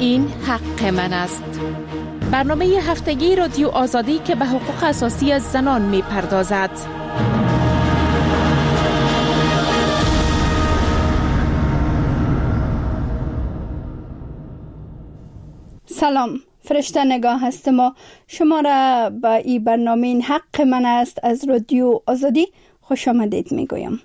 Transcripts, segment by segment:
این حق من است. برنامه هفتگی رادیو آزادی که به حقوق اساسی زنان می پردازد. سلام، فرشته نگاه هستم. شما را به این برنامه این حق من است از رادیو آزادی خوش آمدید می گویم.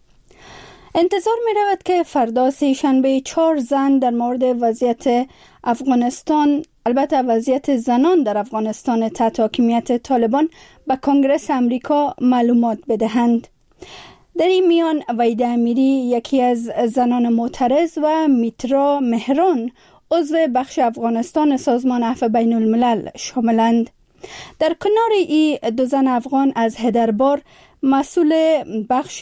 انتظار می رود که فردا سه‌شنبه 4 زن در مورد وضعیت افغانستان، البته وضعیت زنان در افغانستان تحت حاکمیت طالبان، به کنگره امریکا معلومات بدهند. در این میان وحیده امیری، یکی از زنان معترض، و میترا مهران، عضو بخش افغانستان سازمان عفو بین الملل شاملند. در کنار این دو زن افغان از هدربار، مسئول بخش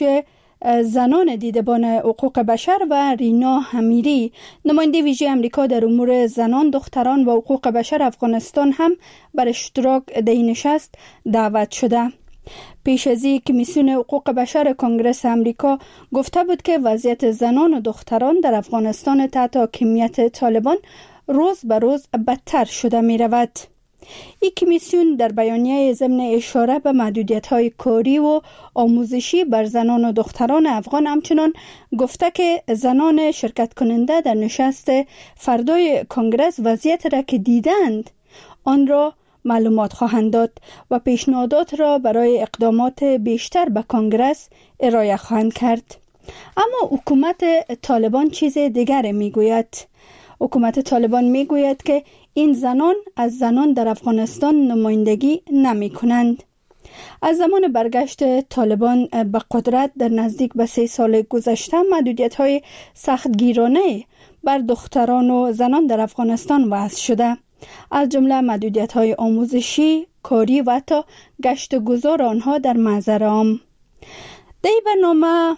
زنان دیدبان حقوق بشر، و رینا امیری، نماینده ویژه امریکا در امور زنان، دختران و حقوق بشر افغانستان، هم بر اشتراک در این نشست دعوت شده. پیش از این کمیسیون حقوق بشر کنگره امریکا گفته بود که وضعیت زنان و دختران در افغانستان تحت حاکمیت طالبان روز به روز بدتر شده می رود. این کمیسیون در بیانیه ضمن اشاره به محدودیت‌های کاری و آموزشی بر زنان و دختران افغان همچنان گفته که زنان شرکت کننده در نشست فردای کنگره وضعیت را که دیدند آن را معلومات خواهند داد و پیشنهادات را برای اقدامات بیشتر به کنگره ارائه خواهند کرد. اما حکومت طالبان چیز دیگر میگوید. حکومت طالبان میگوید که این زنان از زنان در افغانستان نمایندگی نمی کنند. از زمان برگشت طالبان به قدرت در نزدیک به 3 سال گذشته محدودیت‌های سختگیرانه بر دختران و زنان در افغانستان وضع شده، از جمله محدودیت‌های آموزشی، کاری و حتی گشت و گذار آنها در محضر عام. در این برنامه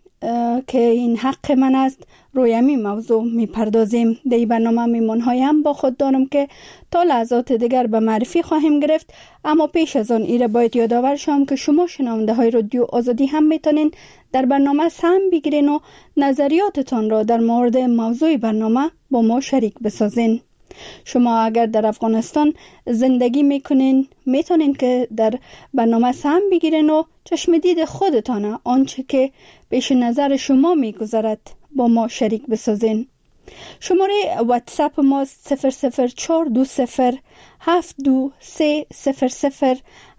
که این حق من است روی همین موضوع میپردازیم. در این برنامه میمان‌های هم با خود دارم که تا لحظات دیگر به معرفی خواهیم گرفت. اما پیش از آن ایره باید یادآور شم که شما شنونده های رادیو آزادی هم میتونین در برنامه سهم بگیرین و نظریاتتان را در مورد موضوع برنامه با ما شریک بسازین. شما اگر در افغانستان زندگی میکنین میتونین که در برنامه سهم بگیرین و چشم دید خودتان آنچه که پیش نظر شما میگذرد با ما شریک بسازین. شماره واتساپ ما 00420 723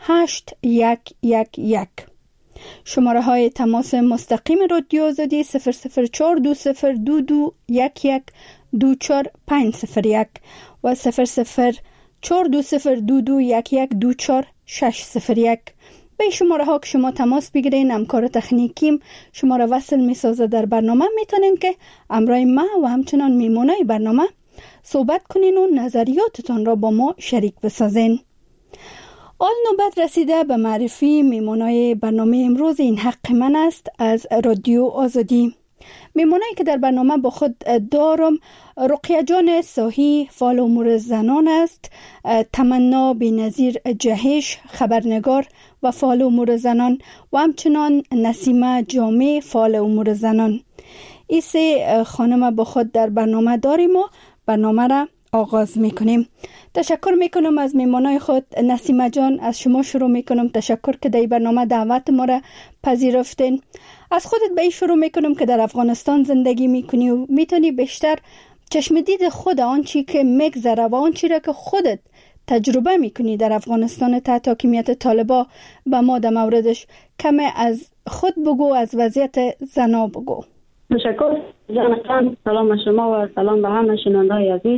0811. شماره های تماس مستقیم رادیو آزادی 00420 2211 24501 و 00420 2211 24601. به شماره ها که شما تماس بگیرین، همکار تکنیکیم شما را وصل میسازه در برنامه. میتونین که همراه ما و همچنان میمونای برنامه صحبت کنین و نظریاتتان را با ما شریک بسازین. آل نوبت رسیده به معرفی میمونای برنامه امروز این حق من است از رادیو آزادی. میمونایی که در برنامه با خود دارم رقیه جان صاحی، فعال امور زنان است، تمنا بی‌نظیر جهش، خبرنگار و فعال امور زنان، و همچنان نسیمه جامع، فعال امور زنان. این 3 خانم با خود در برنامه داریم و برنامه را آغاز میکنیم. تشکر میکنم از میمانای خود. نسیمه جان، از شما شروع میکنم. تشکر که در برنامه دعوت ما را پذیرفتین. از خودت به این شروع میکنم که در افغانستان زندگی میکنی و میتونی بیشتر چشم دید خود آنچی که میگذره و آنچی را که خودت تجربه میکنی در افغانستان تحت حاکمیت طالبان به ما در موردش کمی از خود بگو، از وضعیت زنا بگو. تشکر جانتان. سلام به شما و سلام به همه شنونده‌های عزیز.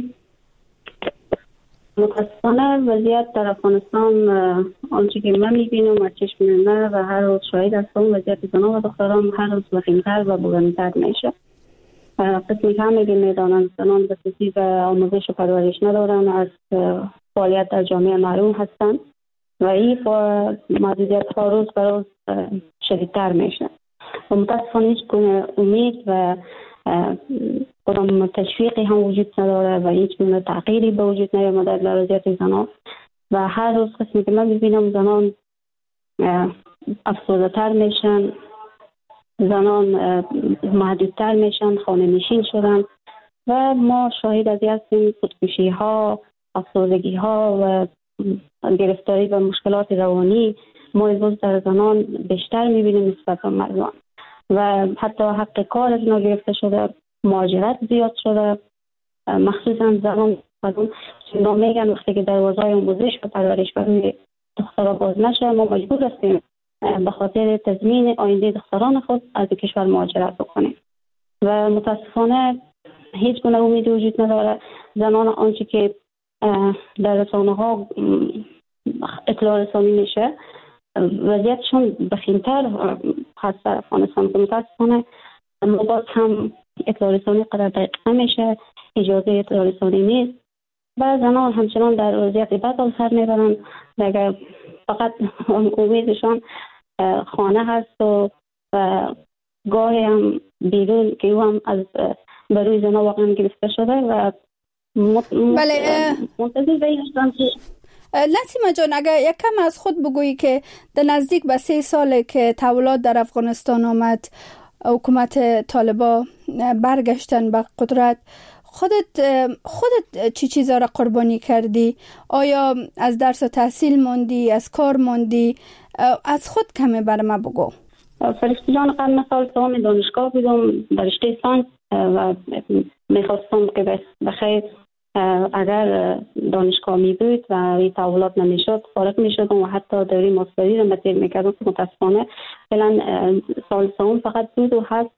متاسفانه وضعیت در افغانستان آنچه که من میبینم از چشم من و هر روز شاهد هستم، وضعیت زنان و دختران هر روز وخیم‌تر و بحران‌تر میشه. قسمی که هم میدانند زنان دسترسی به آموزش و پرورش ندارند، از فعالیت در جامعه محروم هستند و این محدودیت ها روز به روز شدیدتر میشه و متاسفانه هیچ گونه امید و کدام تشویقی هم وجود نداره و هیچ گونه تغییری به وجود نیامده در وضعیت زنان و هر روز قسمی که من ببینم زنان افسرده تر میشن، زنان محدودتر میشن، خانه نشین شدن و ما شاهد از هستیم خودکشی ها، افسردگی ها و گرفتاری و مشکلات روانی ما امروز در زنان بیشتر میبینیم نسبت به مردان و حتی حق کار از اینا گرفته شده، مهاجرت زیاد شده، مخصوصا زنان میگن وقتی که دروازه‌های آموزش و پرورش برای دخترها باز نشه ما مجبور هستیم به خاطر تضمین آینده دختران خود از کشور مهاجرت بکنیم و متاسفانه هیچ گونه امید وجود نداره. زنان آنچه که در رسانه‌ها اطلاع رسانی میشه وضعیتشون بخیمتر هست در افغانستان که متاسفانه ما باز هم اطلاع رسانی قدر دقیق نمیشه، اجازه اطلاع رسانی نیست و زنان همچنان در وضعیت بد سر میبرن دیگه. فقط امیدشان خانه هست و گاهی هم بیرون که او هم از بروی زنان واقعا گرفته شده و منتظر به این هستم که نسیمه جان اگر یک کم از خود بگویی که در نزدیک به 3 ساله که تحولات در افغانستان آمد، حکومت طالبا برگشتن به قدرت، خودت چی چیزا را قربانی کردی؟ آیا از درس و تحصیل موندی، از کار موندی؟ از خود کمی بر ما بگو. فرشته جان قبل سال دوم دانشگاه بودم در رشته ساینس و میخواستم که بخیر اگر دانشگاه می بود و این تحولات نمیشد فارغ می شدم و حتی دوره ماستری را مطیر میکردم که متاسفانه فعلا سال سوم فقط بود و هست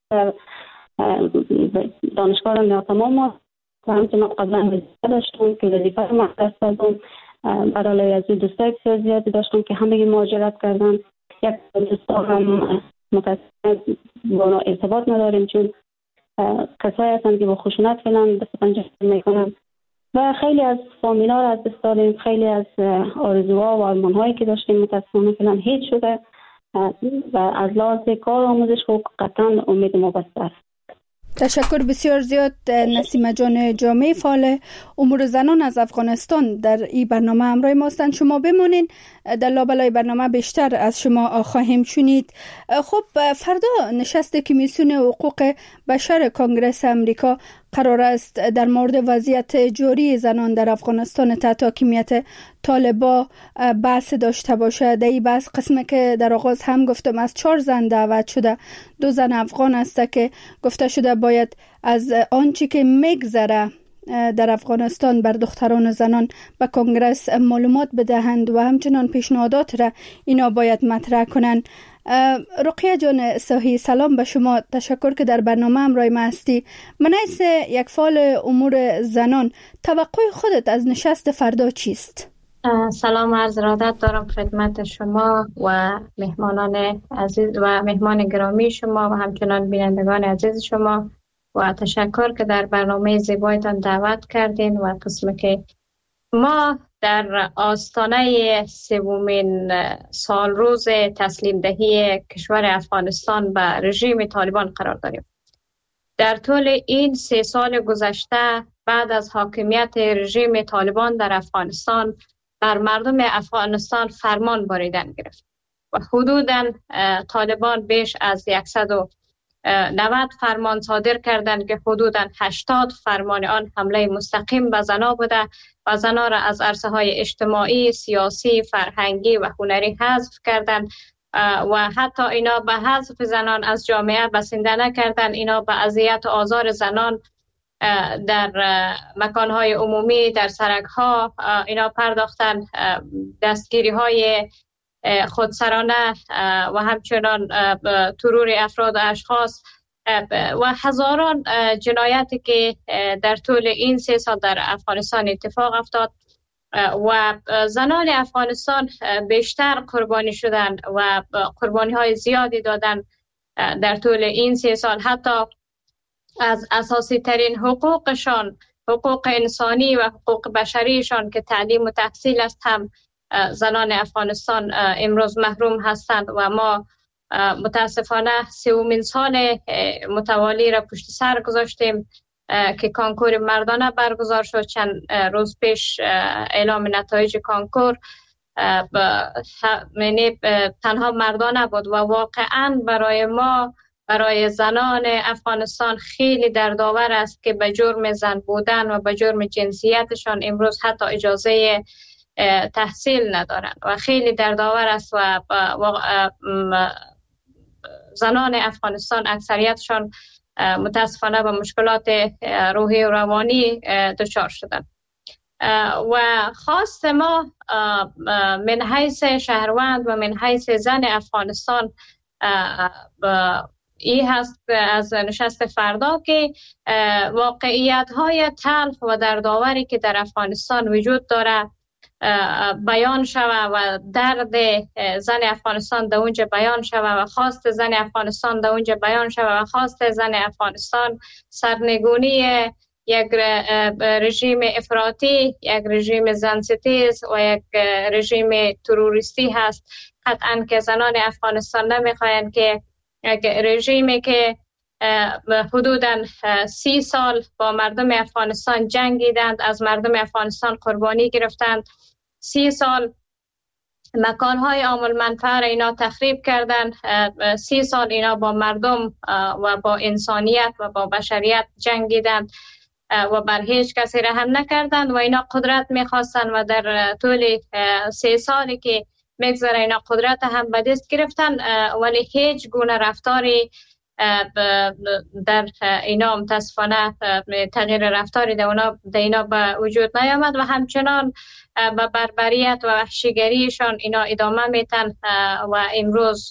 دانشگاه را ناتمام و همچنان قبلا وظیفه داشتم که وظیفه را مختص دادم. برای از دوستای بسیار زیادی داشتم که همه مهاجرت کردن. یک دوستا هم متاسفانه با ارتباط نداریم چون کسایی هستند که با خشونت فعلا دست پنجه میکنن و خیلی از فامیلا را از دست دادیم، خیلی از آرزوها و آرمان‌هایی که داشتیم متاسفانه فعلا هیچ شده و از لحاظ کار آموزش قطعا امید ما بسته است. تشکر بسیار زیاد نسیمه جان جامعه فعال امور زنان از افغانستان در این برنامه همراه ما هستند. شما بمانین، در لابلای برنامه بیشتر از شما خواهیم شنید. خب فردا نشست کمیسیون حقوق بشر کنگره امریکا قرار است در مورد وضعیت جاری زنان در افغانستان تحت حاکمیت طالبا بحث داشته باشه. در این بحث قسمی که در آغاز هم گفتم از 4 زن دعوت شده، 2 زن افغان است که گفته شده باید از آنچه که میگذره در افغانستان بر دختران و زنان به کنگرس معلومات بدهند و همچنان پیشنهادات را اینا باید مطرح کنند. رقیه جان صاحی، سلام به شما. تشکر که در برنامه همراه ما هستی. من از یک فعال امور زنان، توقع خودت از نشست فردا چیست؟ سلام عرض ارادت دارم خدمت شما و مهمانان عزیز و مهمان گرامی شما و همچنان بینندگان عزیز شما و تشکر که در برنامه زیبایتان دعوت کردین و قسمی که ما در آستانه 3مین سال روز تسلیم دهی کشور افغانستان به رژیم طالبان قرار داریم. در طول این 3 سال گذشته بعد از حاکمیت رژیم طالبان در افغانستان بر مردم افغانستان فرمان باریدن گرفت و حدوداً طالبان بیش از 190 فرمان صادر کردند که حدوداً 80 فرمان آن حمله مستقیم به زنان بوده و زنان را از عرصه‌های اجتماعی، سیاسی، فرهنگی و هنری حذف کردند و حتی اینا به حذف زنان از جامعه بسنده نکردند. اینا به اذیت و آزار زنان در مکانهای عمومی، در سرک‌ها اینا پرداختن، دستگیری‌های خودسرانه و همچنان ترور افراد و اشخاص و هزاران جنایتی که در طول این 3 سال در افغانستان اتفاق افتاد و زنان افغانستان بیشتر قربانی شدند و قربانی‌های زیادی دادند در طول این 3 سال. حتی از اساسی ترین حقوقشان، حقوق انسانی و حقوق بشریشان که تعلیم و تحصیل است، هم زنان افغانستان امروز محروم هستند و ما متاسفانه 3مین سال متوالی را پشت سر گذاشتیم که کنکور مردانه برگزار شد. چند روز پیش اعلام نتایج کنکور تنها مردانه بود و واقعا برای ما برای زنان افغانستان خیلی دردآور است که به جرم زن بودن و به جرم جنسیتشان امروز حتی اجازه تحصیل ندارند و خیلی دردآور است و زنان افغانستان اکثریتشان متاسفانه به مشکلات روحی و روانی دچار شدند. و خواست ما من حیث شهروند و من حیث زن افغانستان این هست از نشست فردا که واقعیت های تلخ و دردآوری که در افغانستان وجود داره بیان شود و درد زن افغانستان در اونجا بیان شود و خواست زن افغانستان در اونجا بیان شود و خواست زن افغانستان سرنگونی یک رژیم افراطی، یک رژیم زنستیز و یک رژیم تروریستی هست. قطعا که زنان افغانستان نمیخواین که یک رژیمی که حدوداً 30 سال با مردم افغانستان جنگیدند، از مردم افغانستان قربانی گرفتند، 30 سال مکانهای عام المنفعه اینا تخریب کردند، 30 سال اینا با مردم و با انسانیت و با بشریت جنگیدند و بر هیچ کسی رحم نکردند و اینا قدرت میخواستند و در طول 3 سالی که میگذره اینا قدرت هم به دست گرفتن، ولی هیچ گونه رفتاری در اینا متاسفانه تغییر رفتاری در اینا به وجود نیامد و همچنان به بربریت و وحشیگریشان اینا ادامه میتن و امروز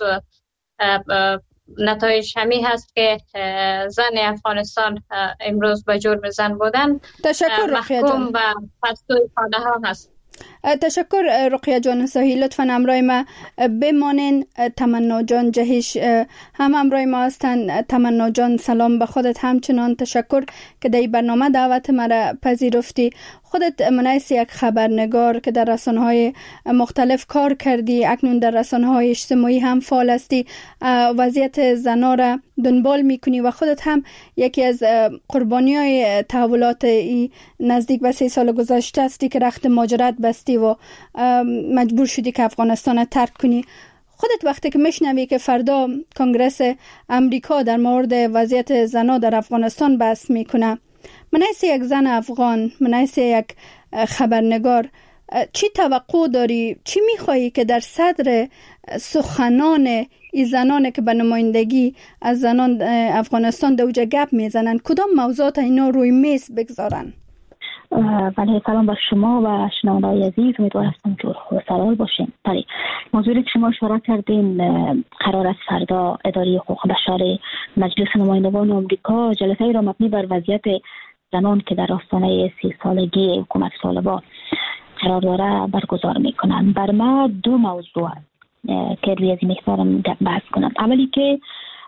نتایج همی هست که زن افغانستان امروز به جرم زن بودن محکوم به پستوی خانه ها هست. تشکر رقیه جان ساهی، لطفاً همراه ما بمانین. تمنا جان جهش هم همراه ما هستن. تمنا جان سلام به خودت، همچنان تشکر که در این برنامه دعوت مرا پذیرفتی. خودت منیس یک خبرنگار که در رسانه‌های مختلف کار کردی، اکنون در رسانه‌های اجتماعی هم فعال هستی، وضعیت زنان را دنبال میکنی و خودت هم یکی از قربانی‌های تحولات نزدیک به 3 سال گذشته هستی که رخت مهاجرت بستی و مجبور شدی که افغانستان ترک کنی. خودت وقتی که میشنوی که فردا کنگرس امریکا در مورد وضعیت زنان در افغانستان بحث میکنه، من حیث یک زن افغان، من حیث یک خبرنگار، چی توقع داری؟ چی میخوایی که در صدر سخنان این زنان که به نمایندگی از زنان افغانستان در اوجه گپ میزنن کدام موضوعات اینا روی میز بگذارن؟ بله، سلام بر شما و شنونده‌های عزیز، امیدوار هستم جور و سلامت باشین. بله، موضوعی که شما اشاره کردین، قرار است فردا اداره حقوق بشر مجلس نمایندگان آمریکا جلسه‌ای را مبنی بر وضعیت زنان که در آستانه 30 سالگی حکومت طالبان قرار داره برگزار میکنن. بر ما 2 موضوع که روی از این محورم بحث کنم. اولی که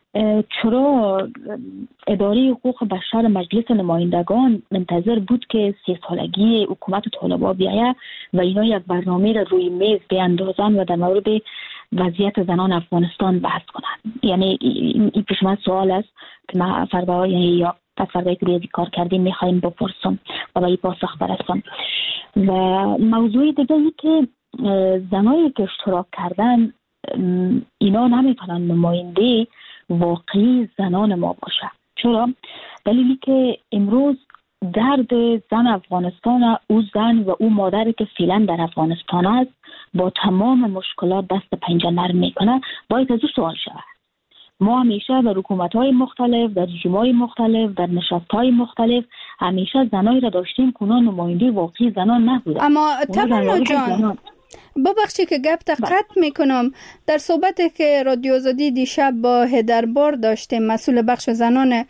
چرا اداره حقوق بشر مجلس نمایندگان منتظر بود که 30 سالگی حکومت طالبان بیایه و اینا یک برنامه را روی میز بیاندازن و در مورد وضعیت زنان افغانستان بحث کنن؟ یعنی این پیش من سوال است که ما فردا یا فردایی که روی کار کردیم میخوایم بپرسم و به این پاسخ برسم. و موضوع دیگه ای که زنایی که اشتراک کردن اینا نمیتونن نماینده واقعی زنان ما باشه. چرا؟ دلیلی که امروز درد زن افغانستان، او زن و او مادری که فعلا در افغانستان است با تمام مشکلات دست پنجه نرم میکنه، باید از او سوال شود. ما همیشه در حکومت‌های مختلف، در رژیم‌های مختلف، در نشست‌های مختلف همیشه زنایی را داشتیم که اونا نماینده واقعی زنان نبودن. اما تمنا جان ببخشی که گپ قطع میکنم، در صحبتی که رادیو آزادی دیشب با هدربار داشتیم، مسئول بخش زنان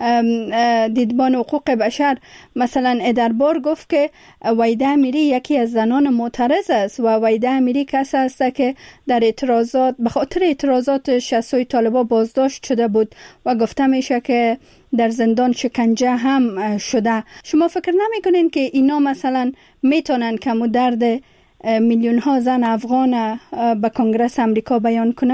دیدبان حقوق بشر، مثلا هدربار گفت که ویده امیری یکی از زنان معترض است و ویده امیری کسی است که در اعتراضات به خاطر اعتراضات 60 طالبان بازداشت شده بود و گفته میشه که در زندان شکنجه هم شده. شما فکر نمیکنین که اینا مثلا میتونن کم و درد میلیون ها زن افغان به کنگرس امریکا بیان کنن؟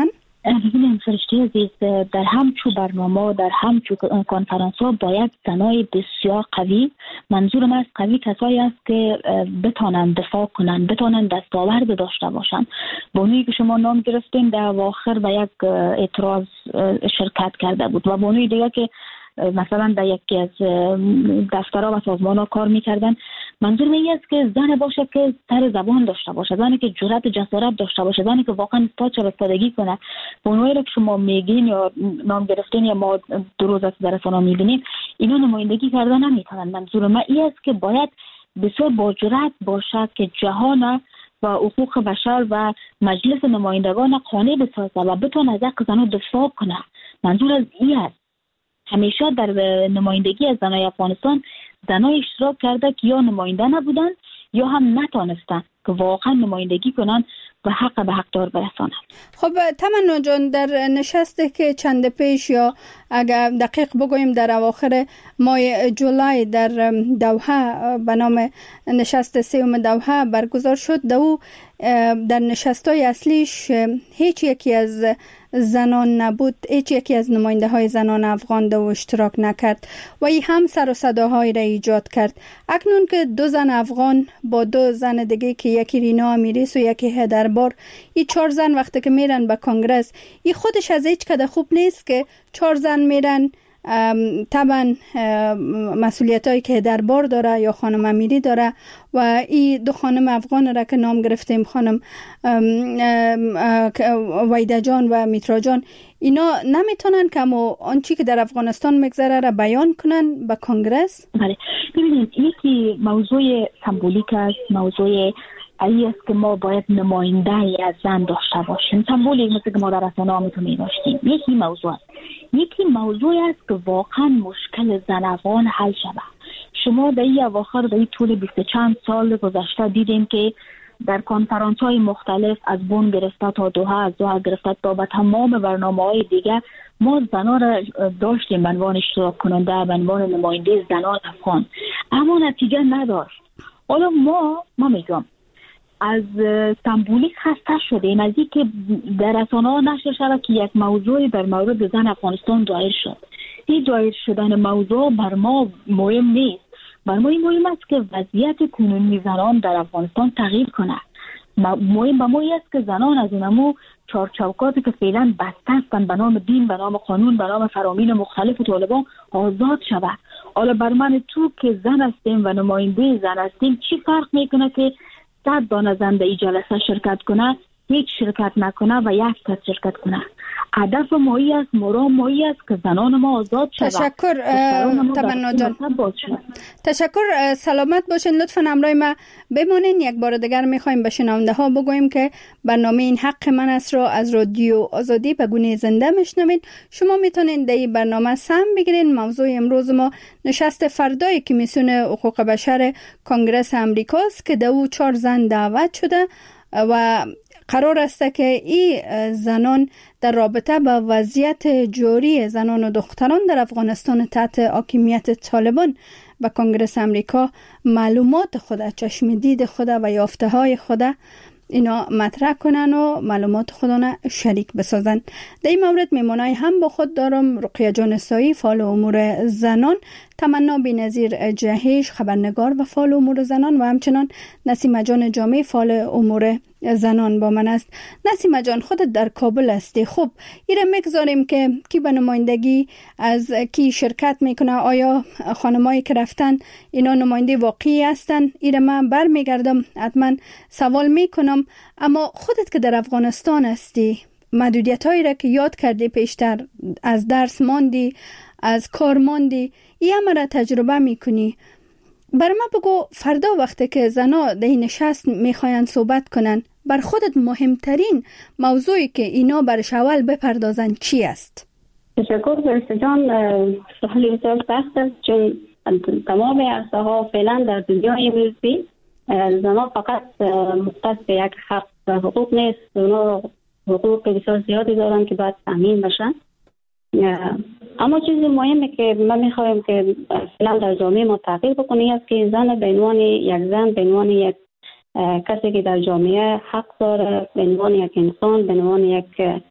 ببینیم فرشته عزیز، در همچو برنامه، در همچو کنفرانس ها باید زنای بسیار قوی، منظورم از قوی کسایی است که بتانند دفاع کنند، بتانند دستاورد داشته باشند. بانویی که شما نام گرفتین در اواخر به یک اعتراض شرکت کرده بود و بانوی دیگه که مثلا در یکی از دفترها و سازمان‌ها کار می‌کردن. منظور این است که زن باشه که سر زبان داشته باشه، زنی که جرأت جسارت داشته باشه، زنی که واقعا استادگی کنه. اونایی که شما میگین یا نام گرفتین یا ما دو روز از در رسانه‌ها می‌بینیم، اینا نمایندگی کردن نمی‌تونن. منظور من این است که باید بسیار با جرأت باشد که جهان و حقوق بشر و مجلس نمایندگان قانع بسازه و بتونه از حق زنان دفاع کنه. منظور از این است. همیشه در نمایندگی از زنای افغانستان زنای اشتراک کرده که یا نماینده نبودن یا هم نتانستن که واقعا نمایندگی کنن و حق به حقدار برسانن. خب تمنا جان، در نشستی که چند پیش یا اگر دقیق بگوییم در اواخر ماه جولای در دوحه به نام نشست سوم دوحه برگزار شد، در نشست‌های اصلیش هیچ یکی از زنان نبود، هیچ یکی از نماینده های زنان افغان دو اشتراک نکرد و این هم سر و صداهای را ایجاد کرد. اکنون که دو زن افغان با دو زن دیگه که یکی رینا امیریس و یکی هدربار، این 4 زن وقتی که میرن به کنگرس، این خودش از هیچ کده خوب نیست که 4 زن میرن. طبعا مسئولیت هایی که دربار داره یا خانم امیری داره و این دو خانم افغان را که نام گرفتیم، خانم ویده جان و میترا جان، اینا نمیتونن که آنچی که در افغانستان میگذره را بیان کنن به کنگرس؟ بله، ببینید یکی موضوع سمبولیک است، موضوع ای است که ما باید نماینده از زن داشته باشیم. سمبولیک مثل که ما در رسانه‌ها میتونیم داشتیم. یکی موضوع است. یکی موضوع است که واقعا مشکل زن افغان حل شود. شما در این اواخر در این طول 20 چند سال گذشته دیدیم که در کنفرانس های مختلف از بن گرفته تا دوحه، از دوحه گرفته تا به تمام برنامه‌های دیگه ما زنان را داشتیم به عنوان اشتراک کننده، به عنوان نماینده زنان افغان، اما نتیجه نداشت. حالا ما میگم از سمبولیک خسته شدیم از این که در رسانه‌ها نشر شود که یک موضوع در مورد زن افغانستان دایر شد. این دایر شدن موضوع بر ما مهم نیست. بر ما مهم است که وضعیت کنونی زنان در افغانستان تغییر کنه. مهم به ما است که زنان از اینمو چارچوکاتی که فعلا بسته هستند به نام دین، به نام قانون، به نام فرامین مختلف طالبان آزاد شود. حالا بر من تو که زن هستیم و نماینده زن هستیم چی فرق میکنه که 100 دانه زن در این جلسه شرکت کنه، هیچ شرکت نکنه و یک کس شرکت کنه؟ هدف مایی است، مرام مایی است که زنان ما آزاد شود. تشکر تمنا جان. تشکر، سلامت باشین. لطفاً همراه ما بمانین. یک بار دیگر میخوایم به شنونده ها بگوییم که برنامه این حق من است را از رادیو آزادی به گونه زنده میشنوین. شما میتونین در این برنامه سهم بگیرین. موضوع امروز ما نشست فردای کمیسیون حقوق بشر کنگره امریکاست که دو 4 زن دعوت شده و قرار است که این زنان در رابطه با وضعیت جاری زنان و دختران در افغانستان تحت حاکمیت طالبان به کنگره امریکا معلومات خود، چشم دید خود و یافته های خود اینا مطرح کنن و معلومات خودانه شریک بسازن. در این مورد میمونای هم با خود دارم رقیه جان سایی، فعال امور زنان، تمنا بی‌نظیر جهش، خبرنگار و فعال امور زنان، و همچنان نسیمه جان جامع، فعال امور زنان با من است. نسیمه جان، خودت در کابل هستی. خب ایره میگذاریم که کی به نمایندگی از کی شرکت میکنه، آیا خانمایی که رفتن اینا نماینده واقعی هستن؟ ایره من برمیگردم حتما سوال میکنم. اما خودت که در افغانستان هستی، محدودیت هایی را که یاد کردی پیشتر، از درس ماندی، از کار ماندی، این همه را تجربه میکنی. بر ما بگو فردا وقتی که زنا در این نشست میخواین صحبت کنن، بر خودت مهمترین موضوعی که اینا برش اول بپردازن چی است؟ تشکر فرشته جان. سوالی بسیار سخت است چون تمام عرصه ها فعلا در دنیای امروزی زنا فقط مختص به یک حق و حقوق نیست. اونا حقوق بسیار زیادی دارن که باید تامین بشن. اما چیزی مهمه که من میخوایم که فعلا در جامعه ما تغییر بکنه است که زن به عنوان یک زن، به عنوان یک کسی که در جامعه حق داره، به عنوان یک انسان، به عنوان یک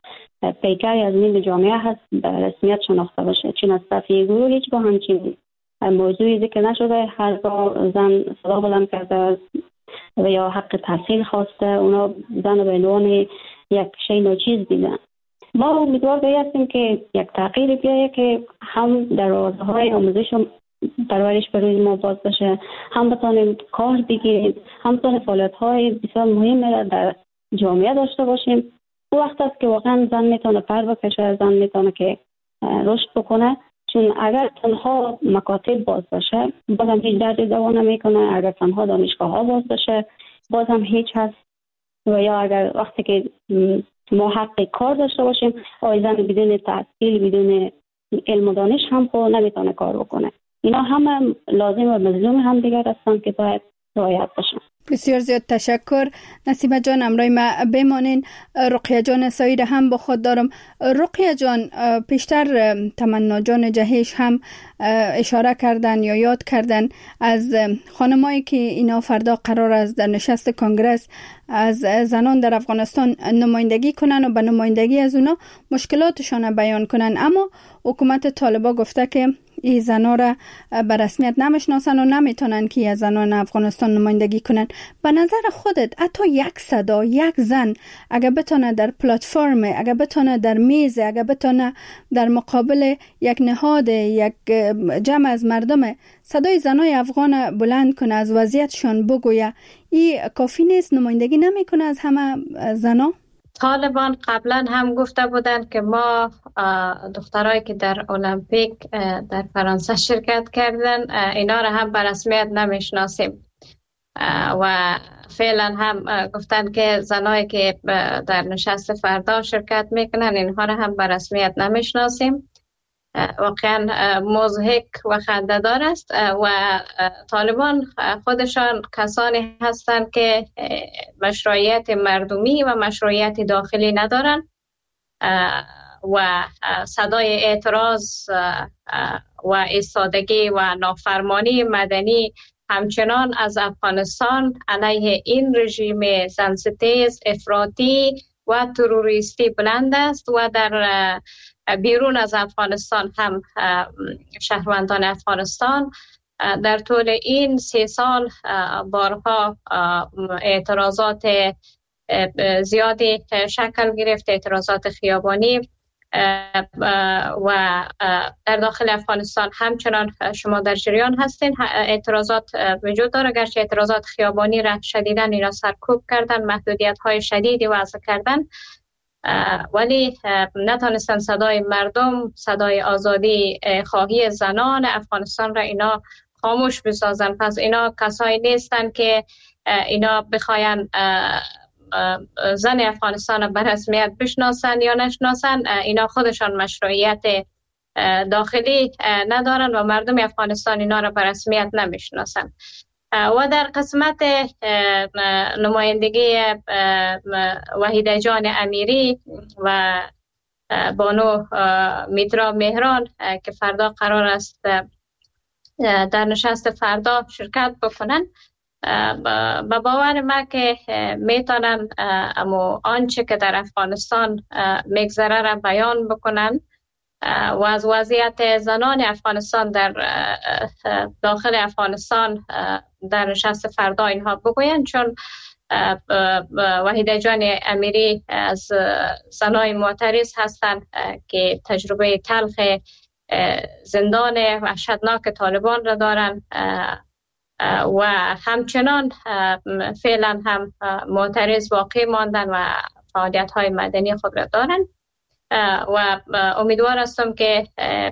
پیکری از این جامعه هست به رسمیت شناخته باشه. چون از طرف یک گروه هیچگاه همچین موضوعی ذکر نشده. هر زن صدا بلند کرده و یا حق تحصیل خواسته، اونا زن به عنوان یک شی ناچیز دیدن. ما امیدوار به هستیم که یک تغییر بیایه که هم دروازه‌های آموزش و پرورش برای ما باز بشه، هم بتانیم کار بگیریم، هم بتانیم فعالیت‌های بسیار مهم را در جامعه داشته باشیم. او وقت است که واقعا زن میتونه پر بکشه، زن میتونه که رشد بکنه. چون اگر تنها مکاتب باز باشه بازم هیچ دردی دوا نمیکنه، اگر تنها دانشگاه‌ها باز باشه بازم هیچ هست. و یا اگر وقتی که ما حق کار داشته باشیم، زن بدون تحصیل بدون علم و دانش هم خود نمیتونه کار بکنه. اینا هم لازم و مظلوم هم دیگر هستن که باید رعایت بشن. بسیار زیاد تشکر. نسیمه جان امروی ما بمانین. رقیه جان سایر هم با خود دارم. رقیه جان، پیشتر تمنا جان جهش هم اشاره کردن یا یاد کردن از خانمایی که اینا فردا قرار است در نشست کنگره از زنان در افغانستان نمایندگی کنن و به نمایندگی از اونا مشکلاتشان بیان کنن، اما حکومت طالبان گفته که این زنان را به رسمیت نمیشناسن و نمیتونن که از زنان افغانستان نمایندگی کنن. به نظر خودت حتی یک صدا، یک زن اگر بتونه در پلتفرم، اگر بتونه در میز، اگر بتونه در مقابل یک نهاد، یک جمع از مردم صدای زنای افغان بلند کنه، از وضعیتشان بگویه، این کافی نیست؟ نمایندگی نمیکنه از همه زنا؟ طالبان قبلا هم گفته بودند که ما دخترایی که در المپیک در فرانسه شرکت کردن اینا را هم به رسمیت نمیشناسیم و فعلا هم گفتن که زنایی که در نشست فردا شرکت میکنن اینها را هم به رسمیت نمیشناسیم. واقعا مضحک و خنده‌دار است و طالبان خودشان کسانی هستند که مشروعیت مردمی و مشروعیت داخلی ندارن و صدای اعتراض و ایستادگی و نافرمانی مدنی همچنان از افغانستان علیه این رژیم زنستیز، افراطی و تروریستی بلند است و در بیرون از افغانستان هم شهروندان افغانستان در طول این 3 سال بارها اعتراضات زیادی شکل گرفت، اعتراضات خیابانی و در داخل افغانستان همچنان شما در جریان هستین. اعتراضات وجود داره، گرچه اعتراضات خیابانی را شدیداً اینا سرکوب کردن، محدودیت های شدیدی وضع کردن، ولی نتونستن صدای مردم، صدای آزادی خواهی زنان افغانستان را اینا خاموش بسازن. پس اینا کسایی نیستن که اینا بخواین زن افغانستان را به رسمیت بشناسن یا نشناسن. اینا خودشان مشروعیت داخلی ندارن و مردم افغانستان اینا را به رسمیت نمیشناسن. و در قسمت نمایندگی وحیده جان امیری و بانو میترا مهران که فردا قرار است در نشست فردا شرکت بکنن، به باور ما که میتونن اما آنچه که در افغانستان میگذره را بیان بکنن و از وضعیت زنان افغانستان در داخل افغانستان در نشست فردا اینها بگوین. چون وحیده جان امیری از زنای معترض هستند که تجربه تلخ زندان وحشتناک طالبان را دارن و همچنان فعلا هم معترض باقی ماندن و فعالیت های مدنی خود را دارن و امیدوار هستم که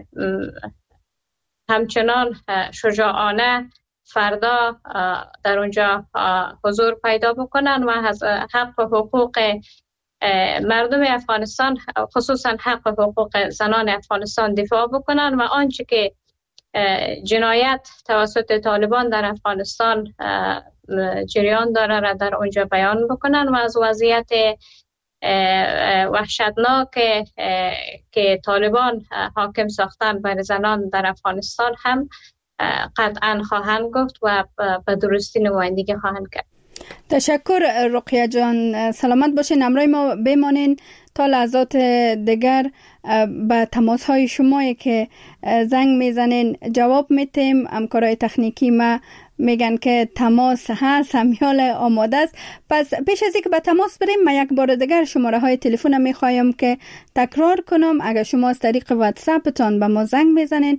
همچنان شجاعانه فردا در اونجا حضور پیدا بکنن و از حق و حقوق مردم افغانستان، خصوصا حق و حقوق زنان افغانستان دفاع بکنن و آنچه که جنایت توسط طالبان در افغانستان جریان داره را در اونجا بیان بکنن و از وضعیت وحشتناک که طالبان حاکم ساختن بر زنان در افغانستان هم قطعا خواهند گفت و به درستی نمایندگی خواهند کرد. تشکر رقیه جان، سلامت باشین. امروز ما بمانین. تا لحظات دیگر به تماس های شمایی که زنگ میزنین جواب میتیم. همکارای تکنیکی ما میگن که تماس هست، همیال آماده است. پس پیش از اینکه به تماس بریم من یک بار دیگر شماره های تلفن میخوایم که تکرار کنم. اگر شما از طریق واتساپتان به ما زنگ میزنین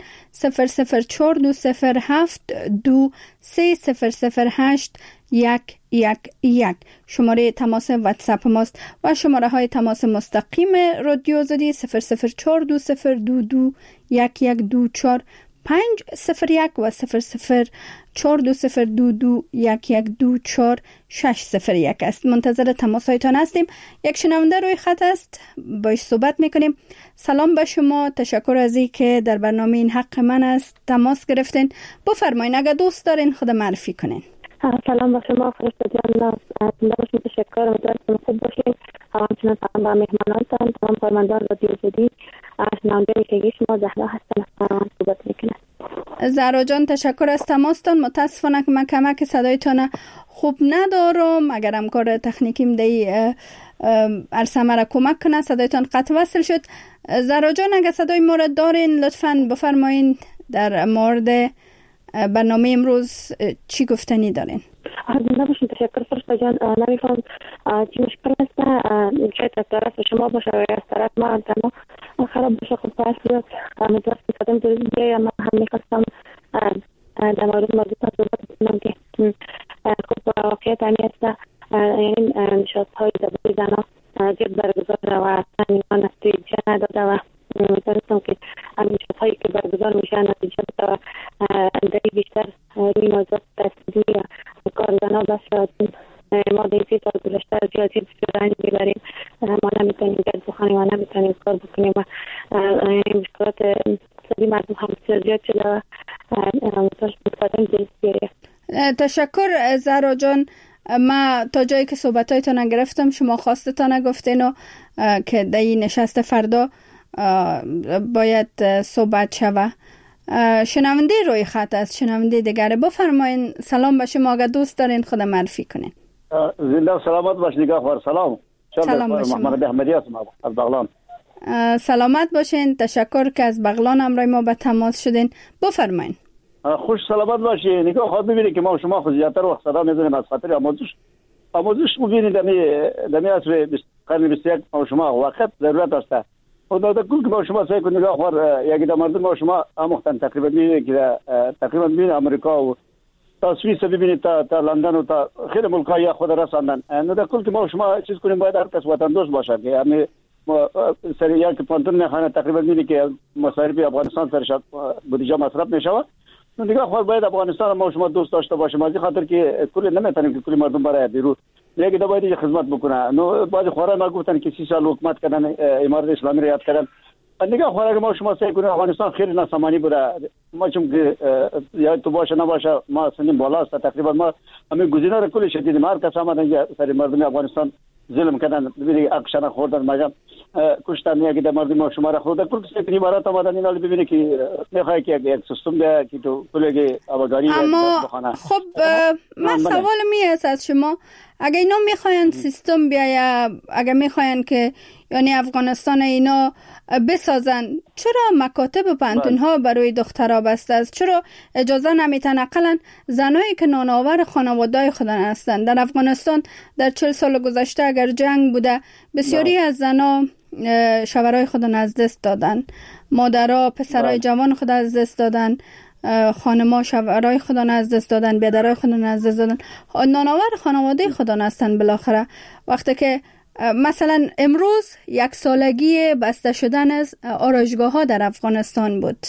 00420723008 شماره تماس واتساپ ماست و شماره های تماس مستقیم رادیو آزادی 00420221124 501 و 00420221124 است. منتظر تماس هایتان هستیم. یک شنونده روی خط است، باش صحبت میکنیم. سلام به شما، تشکر از این که در برنامه این حق من است تماس گرفتین. بفرمایین اگر دوست دارین خود معرفی کنین. سلام به شما فرشته جان، تشکر، امیدوارم خوب باشین. همچنین سلام به مهمانانتان، تمام کارمندان رادیو آزادی. شنونده میشگی شما زهرا هستم، از صحبت میکنم. زهرا جان تشکر از تماستان. متاسفانه که من کمک صدایتان خوب ندارم. اگر همکار تکنیکیم دی عرصه مرا کمک کنه صدایتان قطع وصل شد. زهرا جان اگر صدای ما را دارین لطفاً بفرمایین در مورد برنامه امروز چی گفتنی دارین؟ نباشین. تشکر فرشته جان. نمیفهم چی مشکل است، شاید از طرف شما باشه و از طرف ما انتما خراب باشه. خب پس بیاد امیدوار که صدام درست بیایی. من هم میخواستم در مورد موضوع صحبت کنم که خب واقعیت همی است، یعنی نشاطهای درباره زنها زیاد برگزار و ایمان نتیجه نداده و می‌دانستم که نشاطهایی که برگزار میشه نتیجه بده و دری بیشتر روی موضوع تحصیلی کار زنها بس ما در 30 سال گذشته زیادی رنج میبریم. ما نمیتونیم گرد بخوانیم و نمیتونیم کار بکنیم و مشکلات اقتصادی مردم هم زیاد شده و متقدم جنسیه. تشکر زهرا جان. ما تا جایی که صحبتایتان گرفتم شما خواستتان گفتین و که در این نشست فردا باید صحبت شوه. شنونده روی خط است، شنونده دیگره. بفرمایین. سلام به شما، اگر دوست دارین خود معرفی کنین. زنده و سلامت باش نگاهوار. سلام به شما. محمد احمدی هستم از بغلان. سلامت باشین. تشکر که از بغلان همراه ما به تماس شدین. بفرمایین. خوش سلامت باشی. نگاه خود ببینید که ما شما خود زیادتر وقت صدا میزنیم از خاطر آموزش ببینید دمی عصر قرن 21 ما شما وقت ضرورت است. خدا در کل که ما شما سعی کنید نگاه خور یکی در مردم ما شما آموختن تقریبا ببینید که تقریبا ببینید امریکا و تا سوئیس ببینید تا لندن و تا خیلی ملکای خود رساندن. نه در کل که ما شما چیز کنیم باید هر کس وطن دوست باشه که همین سر یک پانتون نخانه تقریبا ببینید که مصارف افغانستان سرش بودجه مصرف میشه. نگاه خور باید افغانستان ما شما دوست داشته باشیم از خاطر که کل نمیتونیم که کل مردم برای بیرون یکی دا باید خدمت بکنه. نو بعضی خورا ما گفتن که 30 سال حکومت کردن امارت اسلامی رو یاد کردن. نگاه خورا ما شما سعی کنیم افغانستان خیلی ناسامانی بوده. ما چون که یا تو باشه نباشه ما سنیم بالا است تقریبا ما همین گزینه رو کلش دیدیم. هر کس آمدن سر مردم افغانستان ظلم کردن، ببینید اکشن خوردن، مگم کشتن یکی در مردم ما شما را خورده. کل کسی که امارات آمدن اینا ببینید که میخواد که یک سیستم ده که تو کلگی آبادانی اما خب من سوال است از شما. اگه اینا میخواین سیستم بیاید، اگه میخواین که یعنی افغانستان اینا بسازن، چرا مکاتب پانتون ها برای دخترها بسته است؟ چرا اجازه نمیتن اقلا زنایی که نانآور خانواده‌های خودن هستند در افغانستان در 40 سال گذشته اگر جنگ بوده بسیاری از زنا شوهرای خودن از دست دادن، مادرها پسرای جوان خود از دست دادن، خانم‌ها شوهرای خودن از دست دادن، بیادرای خودن از دست دادن، نانآور خانواده خودن هستند. بالاخره وقتی که مثلا امروز 1 سالگی بسته شدن از آرایشگاه ها در افغانستان بود.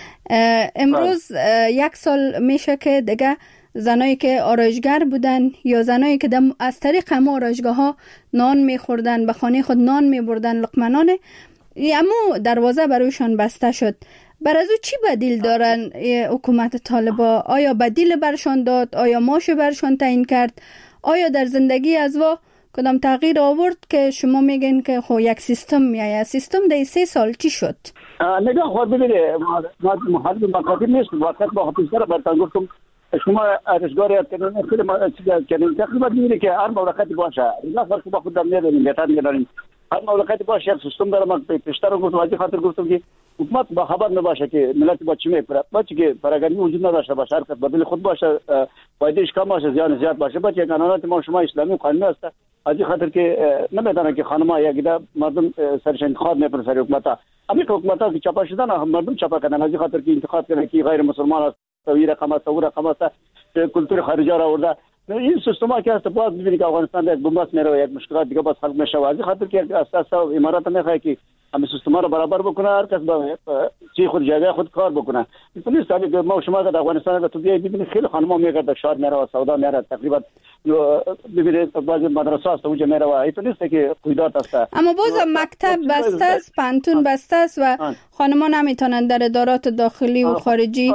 امروز 1 سال میشه که دیگه زنایی که آرایشگر بودن یا زنایی که از طریق هم آرایشگاه ها نان میخوردن، به خانه خود نان میبردن، لقمه امو دروازه برایشان بسته شد. بر از او چی بدیل دارن حکومت طالبا؟ آیا بدیل برشان داد؟ آیا معاش برشان تعیین کرد؟ آیا در زندگی از کدام تغییر آورد که شما میگین که خب یک سیستم میآید؟ سیستم در 3 سال چی شد؟ نگاه خود ببینید ما محل مکاتب نیست. وقت با حافظه را برتان گفتم شما ارشگاری یاد کنید خیلی ما چیز کنید تقریبا میبینید که هر موقعی باشه نفر که با خود دم نداریم بهتر نداریم هر مملکتی باشه یک سیستم داره. من پیشتر گفتم از خاطر گفتم که حکومت با خبر نباشه که ملت با چی میپره، باشه که پراگندگی وجود نداشته باشه، هر کس بدل خود باشه، فایدهش کم باشه، زیان زیاد باشه. باشه قانونات ما شما اسلامی قانونی است، از خاطر که نمیدونن که خانم‌ها یک ده مردم سرش انتخاب میپره سر حکومت. همین حکومت‌ها که چاپ شدن مردم چاپ کردن، از خاطر که انتخاب کردن که غیر مسلمان است، توی رقم است، او رقم است، کلتور خارجی را آورده. این سیستما که است باز ببینید که افغانستان یک بنبست میره، یک مشکلات دیگه باز خلق میشه. از خاطر که اساس امارات میخواد که همه سیستما رو برابر بکنه، هر کس با چی خود جایگاه خود کار بکنه. این نیست که ما شما در افغانستان که تو بیاید ببینید خیلی خانم‌ها میگردن شهر میره و سودا میره، تقریبا ببینید بعضی مدرسه است اونجا میره و این نیست که قیودات است. اما باز مکتب بسته است، پانتون بسته است و خانم‌ها نمیتونن در ادارات داخلی و خارجی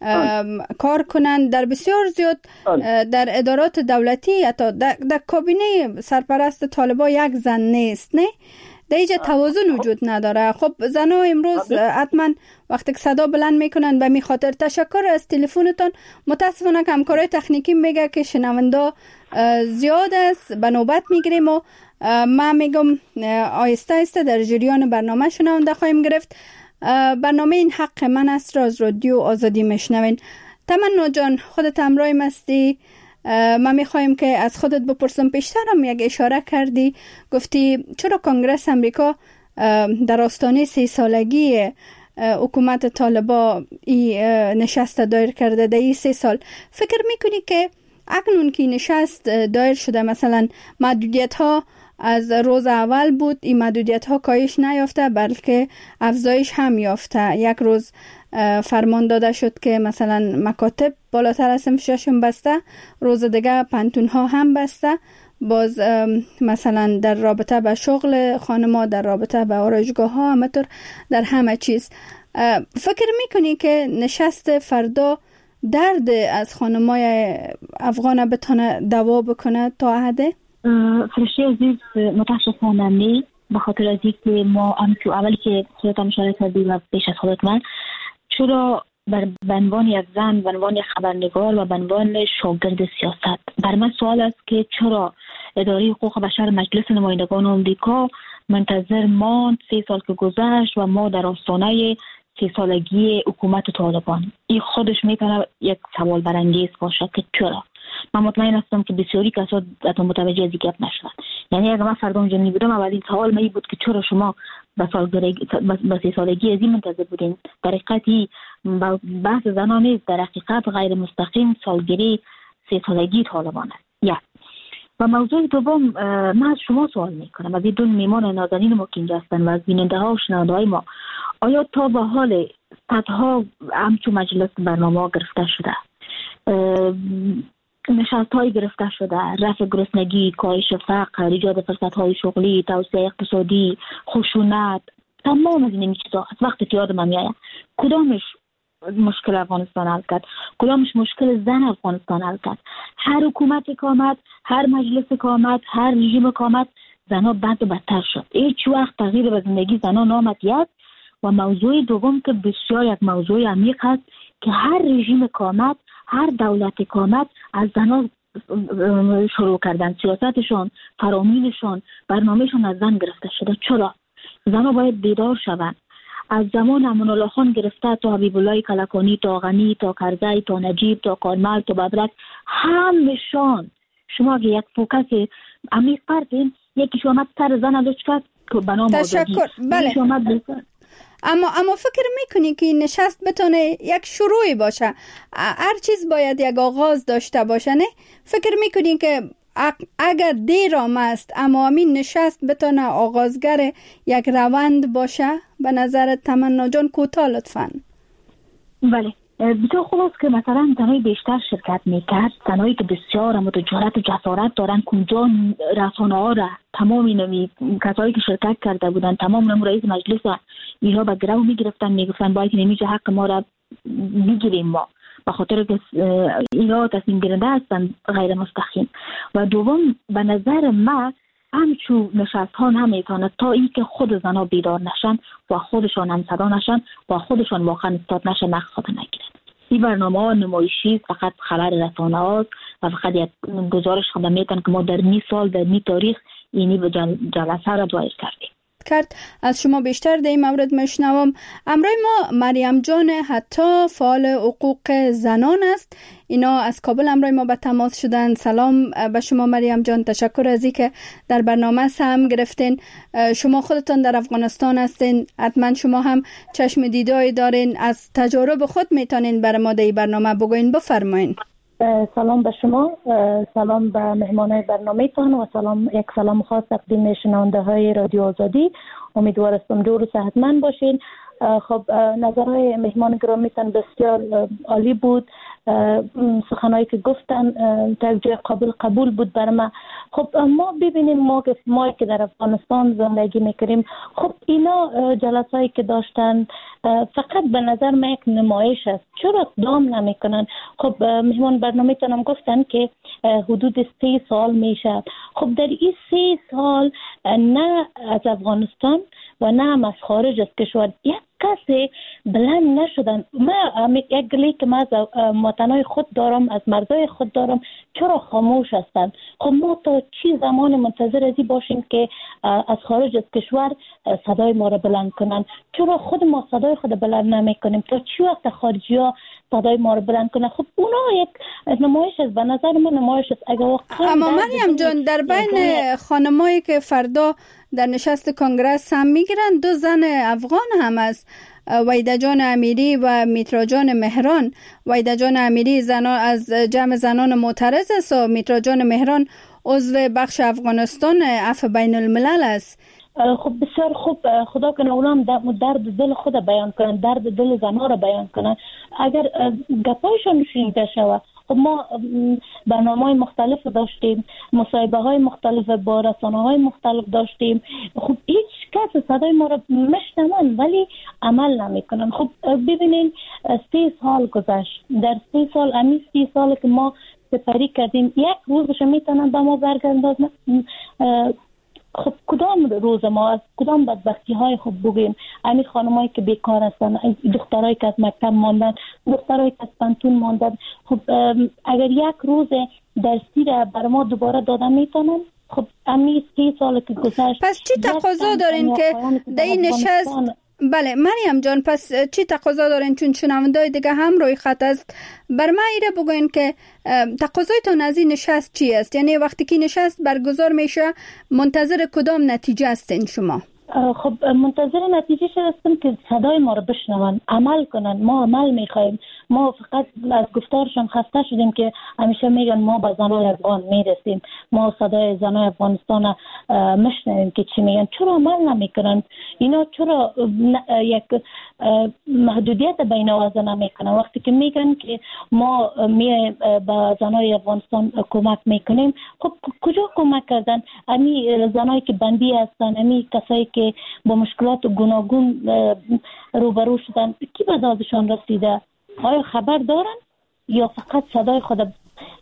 کار کنند. در بسیار زیاد در ادارات دولتی حتی در کابینه سرپرست طالبان یک زن نیست، نه در اینجا توازن وجود نداره. خب زنها امروز حتما وقتی که صدا بلند میکنن به می خاطر. تشکر از تلفنتان. متاسفانه که همکارای تکنیکی میگه که شنونده زیاد است، به نوبت میگیریم و من میگم آهسته آهسته در جریان برنامه شنونده خواهیم گرفت. برنامه این حق من است را از رادیو آزادی میشنوین. تمنا جان خودت همراهیم هستی. ما میخوایم که از خودت بپرسم، پیشتر هم یک اشاره کردی، گفتی چرا کنگره امریکا در آستانه 3 سالگی حکومت طالبان نشست دایر کرده در این 3 سال. فکر میکنی که اکنون که نشست دایر شده مثلا محدودیت ها از روز اول بود، این محدودیت ها کاهش نیافته بلکه افزایش هم یافته؟ یک روز فرمان داده شد که مثلا مکاتب بالاتر از صنفشون بسته، روز دیگه پانتون ها هم بسته، باز مثلا در رابطه به شغل خانم‌ها، در رابطه به آرایشگاه ها، همطور در همه چیز. فکر میکنی که نشست فردا درد از خانم‌های افغان بتونه دوا بکنه تا حده؟ فرشته عزیز متاسفانه نه، به خاطر از اینکه ما همچو اولی که خودت هم اشاره کردی و پیش از خودت من، چرا به عنوان یک زن، به عنوان یک خبرنگار و به عنوان شاگرد سیاست بر من سوال است که چرا اداره حقوق بشر مجلس نمایندگان آمریکا منتظر ماند 3 سال که گذشت و ما در آستانه 3 سالگی حکومت طالبان. این خودش میتونه یک سوال برانگیز باشه که چرا. من مطمئن هستم که بسیاری کسا متوجه از این گپ نشدن. یعنی اگر من فردا اونجا میبودم اولین سوال من بود که چرا شما به 3 سالگی از این منتظر بودین؟ در حقیقت بحث زنان نیست، در حقیقت غیر مستقیم سالگیری 3 سالگی طالبان است. و موضوع دوم، من از شما سوال میکنم، از این دو میمان نازنین ما که اینجا هستن و از بیننده ها و شنونده های ما، آیا تا به حال صدها همچو مجلس برنامه گرفته شده، نشست های گرفته شده، رفع گرسنگی، کاهش فقر، ایجاد فرصت‌های شغلی، توسعه اقتصادی، خشونت، تمام از این چیزا وقتی که یادم میاد کدامش مشکل افغانستان حل کرد، کدامش مشکل زن افغانستان حل کرد؟ هر حکومت که آمد، هر مجلس که آمد، هر رژیم که آمد، زنها بد و بدتر شد. هیچ وقت تغییر به زندگی زنها نامد. یک و موضوع دوم که بسیار یک موضوع عمیق است که هر رژیم که آمد، هر دولت که آمد، از زنها شروع کردن سیاستشون، فرامینشون، برنامهشون از زن گرفته شده. چرا؟ زنها باید بیدار شوند. از زمان امان الله خان گرفته تا حبیب الله کلکانی، تا غنی، تا کرزی، تا نجیب، تا کارمل، تا ببرک، همشان شما اگه یک فوکس عمیق کردین، یکیش آمد سر زن لطف کرد که بنام آزادی. تشکر. بله. اما فکر میکنی که این نشست بتونه یک شروعی باشه؟ هر چیز باید یک آغاز داشته باشه، نه؟ فکر میکنی که اگر دیر آمست اما همین نشست بتونه آغازگر یک روند باشه؟ به نظر تمنا جان کوتاه لطفاً. بله، بسیار خوب است که مثلا زنای بیشتر شرکت میکرد، زنایی که بسیار متجرات و جسارت دارن، کنجا رسانه ها را تمام اینمی کسایی که شرکت کرده بودن، تمام نمو رئیس مجلس اینها به گرو میگرفتن، میگفتن باید نمیشه حق ما را میگیریم ما، به خاطر که اینها تصمیم گیرنده هستن غیر مستقیم. و دوم به نظر من همچون نشست ها نمیتونه تا این که خود زنها بیدار نشن و خودشان هم صدا نشن و خودشان واقعا استاد نشن، مقصد نگیرن. این برنامه ها نمایشی فقط خبر رسانه هاست و فقط یک گزارش خدا میتن که ما در 20 سال در 20 تاریخ اینی به جلسه را دایر کردیم. کرد. از شما بیشتر در این مورد میشنوم. امروز ما مریم جان حتی فعال حقوق زنان است. اینا از کابل امروز ما به تماس شدن. سلام به شما مریم جان، تشکر از اینکه در برنامه سهم گرفتین. شما خودتان در افغانستان هستین، حتما شما هم چشم دیداری دارین، از تجارب خود میتونین برای ما در این برنامه بگوین. بفرمایین. سلام به شما، سلام به مهمانای برنامه تان و یک سلام خاص تقدیم شنونده های رادیو آزادی. امیدوارم جور و صحتمند باشین. خب نظرهای مهمان گرامی تان بسیار عالی بود. سخنایی که گفتن توجه قبول بود بر ما. خب ما ببینیم ما که در افغانستان زندگی میکنیم، خب اینا جلسایی که داشتن فقط به نظر من یک نمایش است. چرا اقدام نمیکنن؟ خب مهمان برنامه تانم گفتن که حدود 3 سال میشه. خب در این 3 سال نه از افغانستان و نه هم از خارج از کشور یک کسی بلند نشدن. من یک گلی که من از وطنای خود دارم، از مردای خود دارم، چرا خاموش هستن؟ خب ما تا چی زمان منتظر ازی باشیم که از خارج از کشور صدای ما را بلند کنن؟ چرا خود ما صدای خود بلند نمی کنیم؟ تا چی وقت خارجی ها صدای ما را بلند کنن؟ خب اونا یک نمایش است، به نظر من نمایش است. اما مریم جان، در بین خانمایی که فردا در نشست کنگره هم میگیرن 2 زن افغان هم است، وحیده جان امیری و میترا جان مهران. وحیده جان امیری از جمع زنان معترض است و میترا جان مهران عضو بخش افغانستان عفو بین الملل است. خب بسیار خوب، خدا کنه اونام درد دل خود بیان کنن، درد دل زنها را بیان کنن. اگر گپایشان شنیده شود. خب ما برنامه‌های مختلف داشتیم، مصاحبه های مختلف با رسانه های مختلف داشتیم. خب هیچ کس صدای ما را میشنون ولی عمل نمیکنن. خب ببینین 3 سال گذشت. در 3 سال امی 3 سال که ما سپری کردیم، یک روزش میتونن به ما برگردن؟ خب کدام روز ما از کدام بدبختی های خود بگیم؟ یعنی خانمایی که بیکار هستن، دخترایی که از مکتب ماندن، دخترایی که از پانتون ماندن، خب اگر یک روز درسی را بر ما دوباره دادن میتونن؟ خب امی 3 سال که گذشت. پس چی تقاضا دارین که در این نشست؟ بله مریم جان، پس چی تقاضا دارین؟ چون شنوندای دیگه هم روی خط است، بر ما ایره بگوین که تقاضایتون از این نشست چی است؟ یعنی وقتی که نشست برگزار میشه منتظر کدام نتیجه هستین شما؟ خب منتظر نتیجه هستیم که صدای ما رو بشنون، عمل کنن. ما عمل میخوایم. ما فقط از گفتارشون خسته شدیم که همیشه میگن ما به زنان افغان میرسیم، ما صدای زنان افغانستان مشنویم که چی میگن. چرا عمل نمیکنن؟ اینا چرا یک محدودیت بین آوازه نمیکنن؟ وقتی که میگن که ما به زنان افغانستان کمک میکنیم، خب کجا کمک کردن؟ امی زنایی که بندی هستن، امی کسایی که با مشکلات گوناگون روبرو شدن، کی به دادشان رسیده؟ آیا خبر دارن یا فقط صدای خود؟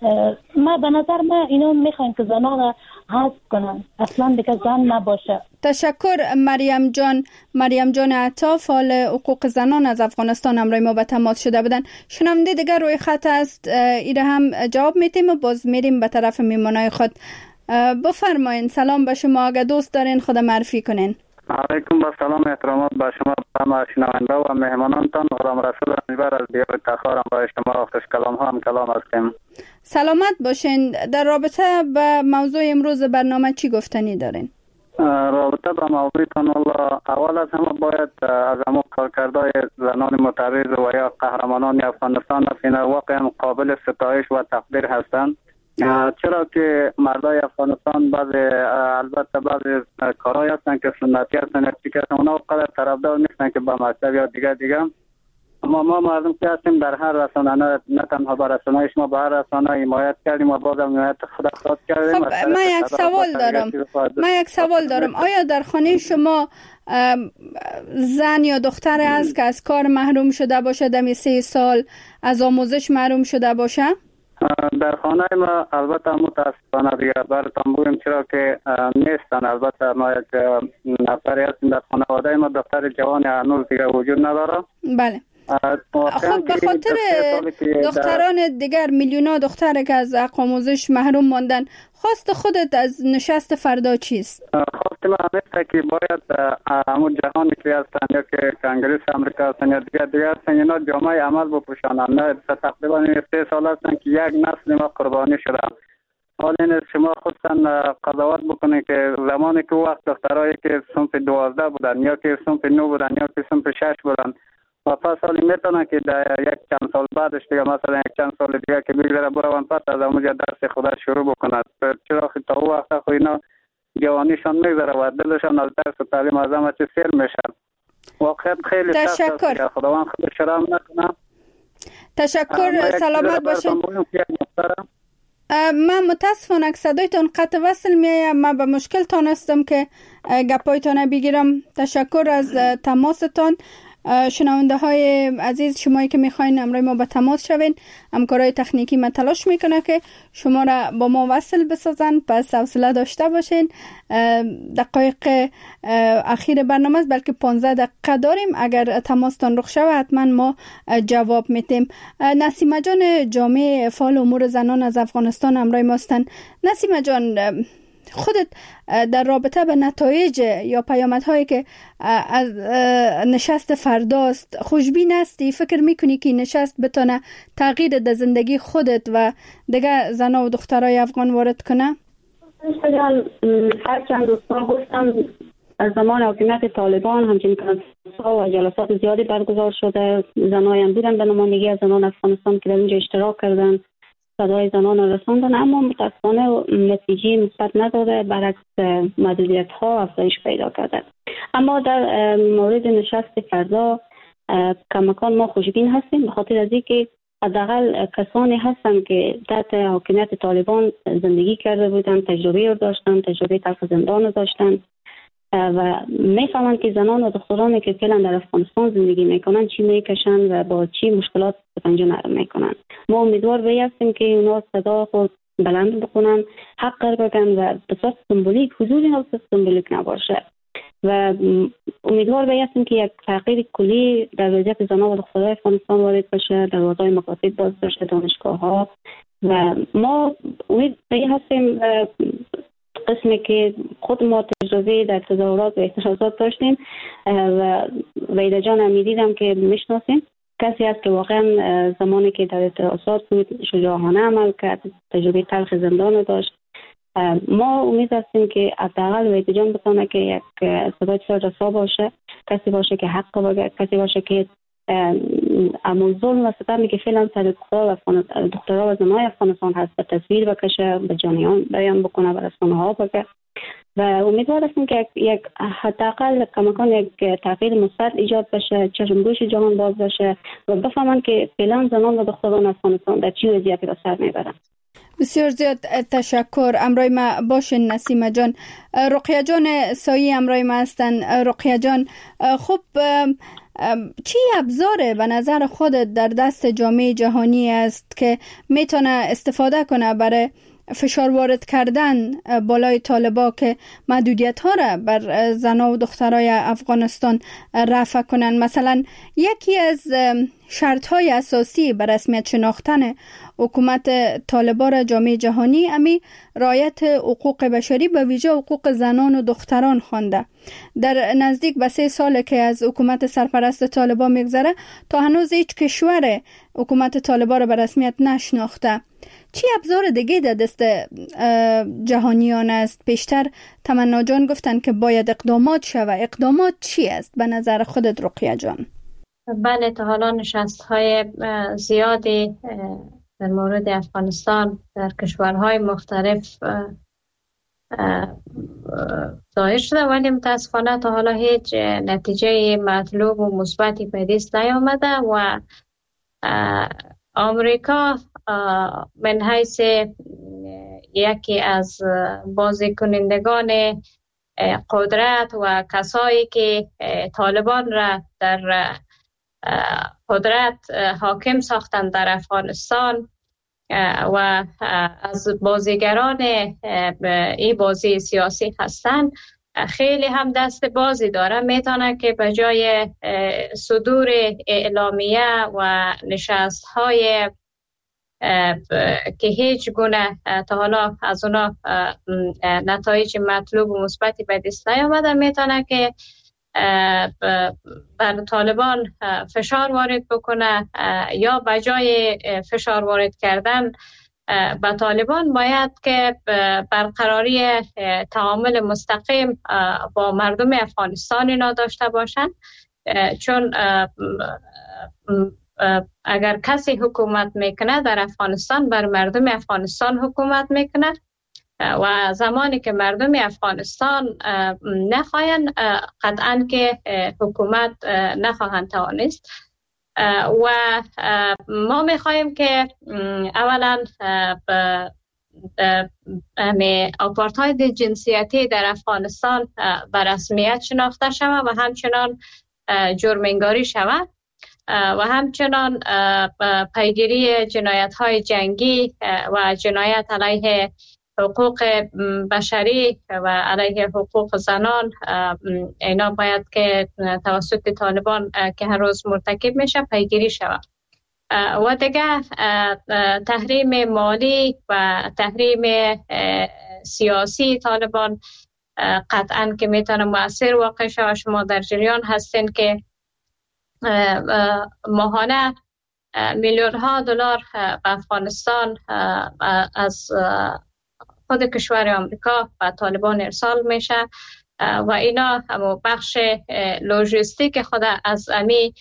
ما به نظر ما اینا میخواین که زنان را حذف کنن، اصلا دیگه زن نباشه. تشکر مریم جان. مریم جان عطا فعال حقوق زنان از افغانستان امروز ما به تماس شده بودن. شنونده دیگر روی خط است، ایره هم جواب میتیم و باز میریم به طرف میمانای خود. بفرمایین. سلام به شما، اگه دوست دارین خود معرفی کنین. علیکم با سلام احترامات به شما و شنونده و مهمانانتان. غلام رسول امیربر از دیار تخارم با شما خوش کلام ها هم کلام هستیم. سلامت باشین. در رابطه به موضوع امروز برنامه چی گفتنی دارین؟ رابطه به موضوعتان اول از همه باید از همه کارکردهای زنان معترض و یا قهرمانان افغانستان است. این واقعا قابل ستایش و تقدیر هستند. چرا که مردای افغانستان البته بعضی کارهای هستن که سنتی هستن، اونا قدر طرفدار نیستن که با مکتب یا دیگه اما ما مردم که هستیم در هر رسانه، نه تنها با رسانه شما، با هر رسانه حمایت کردیم و بازم حمایت خود اخراج کردیم. خب من یک سوال دارم. آیا در خانه شما زن یا دختر هست که از کار محروم شده باشه، دمی 3 سال از آموزش محروم شده باشه؟ در خانه ما البته متاسفانه دیگه براتون بگویم چرا که نیستن. البته ما یک نفری هستیم در خانواده ما، دختر جوان هنوز دیگه وجود نداره. بله. خب به خاطر دختران دیگر میلیونا دختر که از حق آموزش محروم ماندن، خواست خودت از نشست فردا چیست؟ خواست من همیشه که باید همون جهانی که هستن یا که کنگرس امریکا هستن یا دیگر هستن اینا جامعه عمل بپوشانن. نه تقریبا 3 سال هستن که یک نسل ما قربانی شدن. حال این است شما خودتان قضاوت بکنید که زمانی که وقت دخترایی که صنف 12 بودن یا که صنف 9 بودن یا که صنف 6 بودن و پس حالی میتونن که در یک چند سال بعدش دیگه مثلا یک چند سال دیگه که بگذره بروان پس از اونجا درس خودش شروع بکند. چرا تا اون وقت خو اینا جوانیشان میگذره و دلشان از درس و تعلیم از همه چیز سیر میشن. واقعیت خیلی سخت است که خداوند خودش شرم نکنه. تشکر، سلامت باشین. من متاسفانه که صدایتان قطع وصل میایم. من به مشکل تانستم که گپایتان بگیرم. تشکر از تماستان. شنونده های عزیز، شمایی که میخواین امروز ما به تماس شوین، همکارای تکنیکی ما تلاش میکنه که شما را با ما وصل بسازن، پس حوصله داشته باشین. دقایق اخیر برنامه است، بلکه 15 دقیقه داریم. اگر تماستان رخ شود حتما ما جواب میتیم. نسیمه جان جامعه فعال امور زنان از افغانستان امروز ما هستن. نسیمه جان، خودت در رابطه به نتایج یا پیامدهایی که از نشست فرداست خوشبین هستی؟ فکر میکنی که نشست بتونه تغییر در زندگی خودت و دیگه زنها و دخترای افغان وارد کنه؟ هر چند دوستان گفتم از زمان حکومت طالبان همچنین کنفرانس‌ها و جلسات زیادی برگزار شده. زنایی هم بودن به نمایندگی از زنان افغانستان که در اینجا اشتراک کردن، صدای زنان را رساندن، اما متاسفانه نتیجه مثبت نداده، برعکس محدودیت ها افزایش پیدا کرده. اما در مورد نشست فردا کماکان ما خوشبین هستیم، به خاطر از اینکه حداقل کسانی هستن که تحت حکومت طالبان زندگی کرده بودن، تجربه رو داشتن، تجربه تلخ زندان رو داشتن و میفهمن که زنان و دخترانی که فعلا در افغانستان زندگی میکنن چی میکشن و با چی مشکلات پنجه نرم میکنن. ما امیدوار هستیم که اونا صدا خود بلند بکنن، حق بگن و به صورت سمبولیک، حضور اینا به سمبولیک نباشه و امیدوار هستیم که یک تغییر کلی در وضعیت زنان و دخترای افغانستان وارد بشه، دروازه‌های مکاتب باز بشه، دانشگاه ها و ما امید هستیم قسمی که خود ما تجربه در تظاهرات و اعتراضات داشتیم و ویدا جان هم دیدم که میشناسیم، کسی است که واقعا زمانی که در اعتراضات بود شجاعانه عمل کرد، تجربه تلخ زندان داشت. ما امید هستیم که حداقل ویدا جان بتونه که یک صدای رسا باشه، کسی باشه که حق بگه، کسی باشه که اما ظلم و ستمی که فعلا سر دخترها و زنای افغانستان هست به تصویر بکشه، به جانیان بیان بکنه، به رسانه ها بگه و امیدوار هستیم که یک حداقل کماکان یک تغییر مثبت ایجاد بشه، چشمگوش جهان باز بشه و بفهمن که فعلا زنان و دختران افغانستان در چی وضعیتی به سر میبرن. بسیار زیاد تشکر. امروی ما باشین نسیمه جان. رقیه جان سایی امروی ما هستن. رقیه جان، خب چی ابزار به نظر خودت در دست جامعه جهانی است که میتونه استفاده کنه برای فشار وارد کردن بالای طالبا که محدودیت ها را بر زنها و دخترای افغانستان رفع کنن؟ مثلا یکی از شرط های اساسی بر رسمیت شناختن حکومت طالبا را جامعه جهانی امی رعایت حقوق بشری به ویژه حقوق زنان و دختران خوانده. در نزدیک به 3 سال که از حکومت سرپرست طالبا میگذره تا هنوز هیچ کشور حکومت طالبا را به رسمیت نشناخته. چی ابزار دیگه در دست جهانیان است؟ پیشتر تمنا جان گفتن که باید اقدامات شوه. اقدامات چی است به نظر خودت رقیه جان؟ بله، تا حالا نشست‌های زیادی در مورد افغانستان در کشورهای مختلف ظاهر شده، ولی متاسفانه تا حالا هیچ نتیجه مطلوب و مثبتی به دست نیامده و آمریکا من حیث یکی از بازیکنندگان قدرت و کسایی که طالبان را در قدرت حاکم ساختند در افغانستان و از بازیگران این بازی سیاسی هستند، خیلی هم دست بازی داره، میتونه که به جای صدور اعلامیه و نشست های که هیچ گونه تا حالا از اونا نتایج مطلوب و مثبتی به دست نیامده، میتونه که بر طالبان فشار وارد بکنه، یا به جای فشار وارد کردن به طالبان باید که برقراری تعامل مستقیم با مردم افغانستان اینا داشته باشند، چون اگر کسی حکومت میکنه در افغانستان بر مردم افغانستان حکومت میکنه و زمانی که مردم افغانستان نخواهند قطعا که حکومت نخواهند توانست. و ما میخواهیم که اولا آپارتاید جنسیتی در افغانستان به رسمیت شناخته شود و همچنان جرم‌انگاری شود و همچنان پیگیری جنایت‌های جنگی و جنایت علیه حقوق بشری و علیه حقوق زنان اینا باید که توسط طالبان که هر روز مرتکب میشه پیگیری شود. و دیگه تحریم مالی و تحریم سیاسی طالبان قطعا که میتونه مؤثر واقع شود. شما در جریان هستین که ماهانه میلیون ها دلار به افغانستان از خود کشور آمریکا و طالبان ارسال میشه و اینا همو بخش لوجستیک خود از امی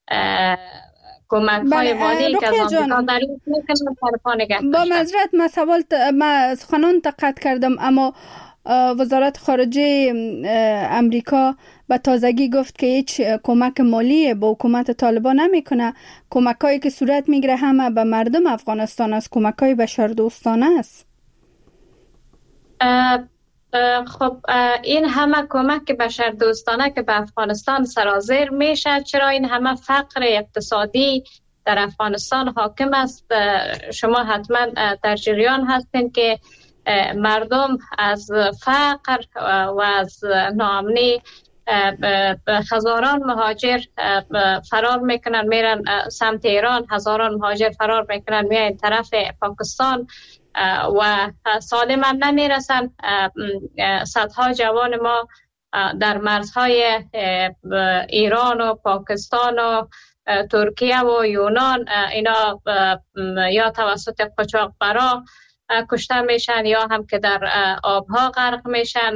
کمک های مالی که از آمریکا داریم میکنن طرفا نگه داشتن. با معذرت من سخنان قطع کردم، اما وزارت خارجه امریکا به تازگی گفت که هیچ کمک مالی به حکومت طالبان نمیکنه. کمکایی که صورت میگیره همه به مردم افغانستان است، کمکای بشردوستانه است. خب این همه کمک بشردوستانه که به افغانستان سرازیر میشه، چرا این همه فقر اقتصادی در افغانستان حاکم است؟ شما حتما در جریان هستین که مردم از فقر و از ناامنی هزاران مهاجر فرار میکنن میرن سمت ایران، هزاران مهاجر فرار میکنن میرن طرف پاکستان و سالم هم نمیرسن. صدها جوان ما در مرزهای ایران و پاکستان و ترکیه و یونان اینا یا توسط قاچاقبرا کشته میشن یا هم که در آبها غرق میشن.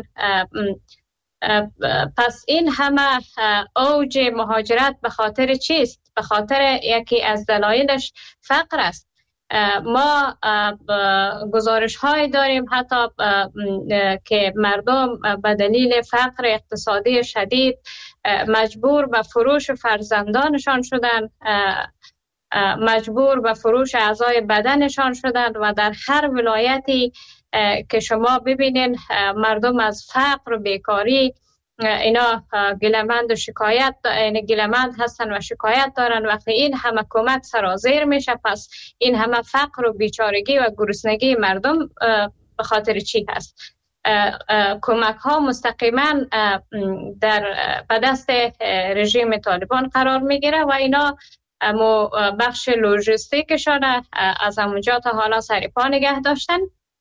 پس این همه اوج مهاجرت به خاطر چیست؟ به خاطر یکی از دلایلش فقر است. ما گزارش های داریم حتی که مردم به دلیل فقر اقتصادی شدید مجبور به فروش فرزندانشان شدن، مجبور به فروش اعضای بدنشان شدند و در هر ولایتی که شما ببینین مردم از فقر و بیکاری اینا گلمند و شکایت گلمند هستن و شکایت دارن. وقتی این همه کمک سرازیر میشه، پس این همه فقر و بیچارگی و گرسنگی مردم به خاطر چی هست؟ کمک ها مستقیما به دست رژیم طالبان قرار میگیره و اینا بخش لوجستیکشان از اونجا تا حالا سریپا نگه داشتن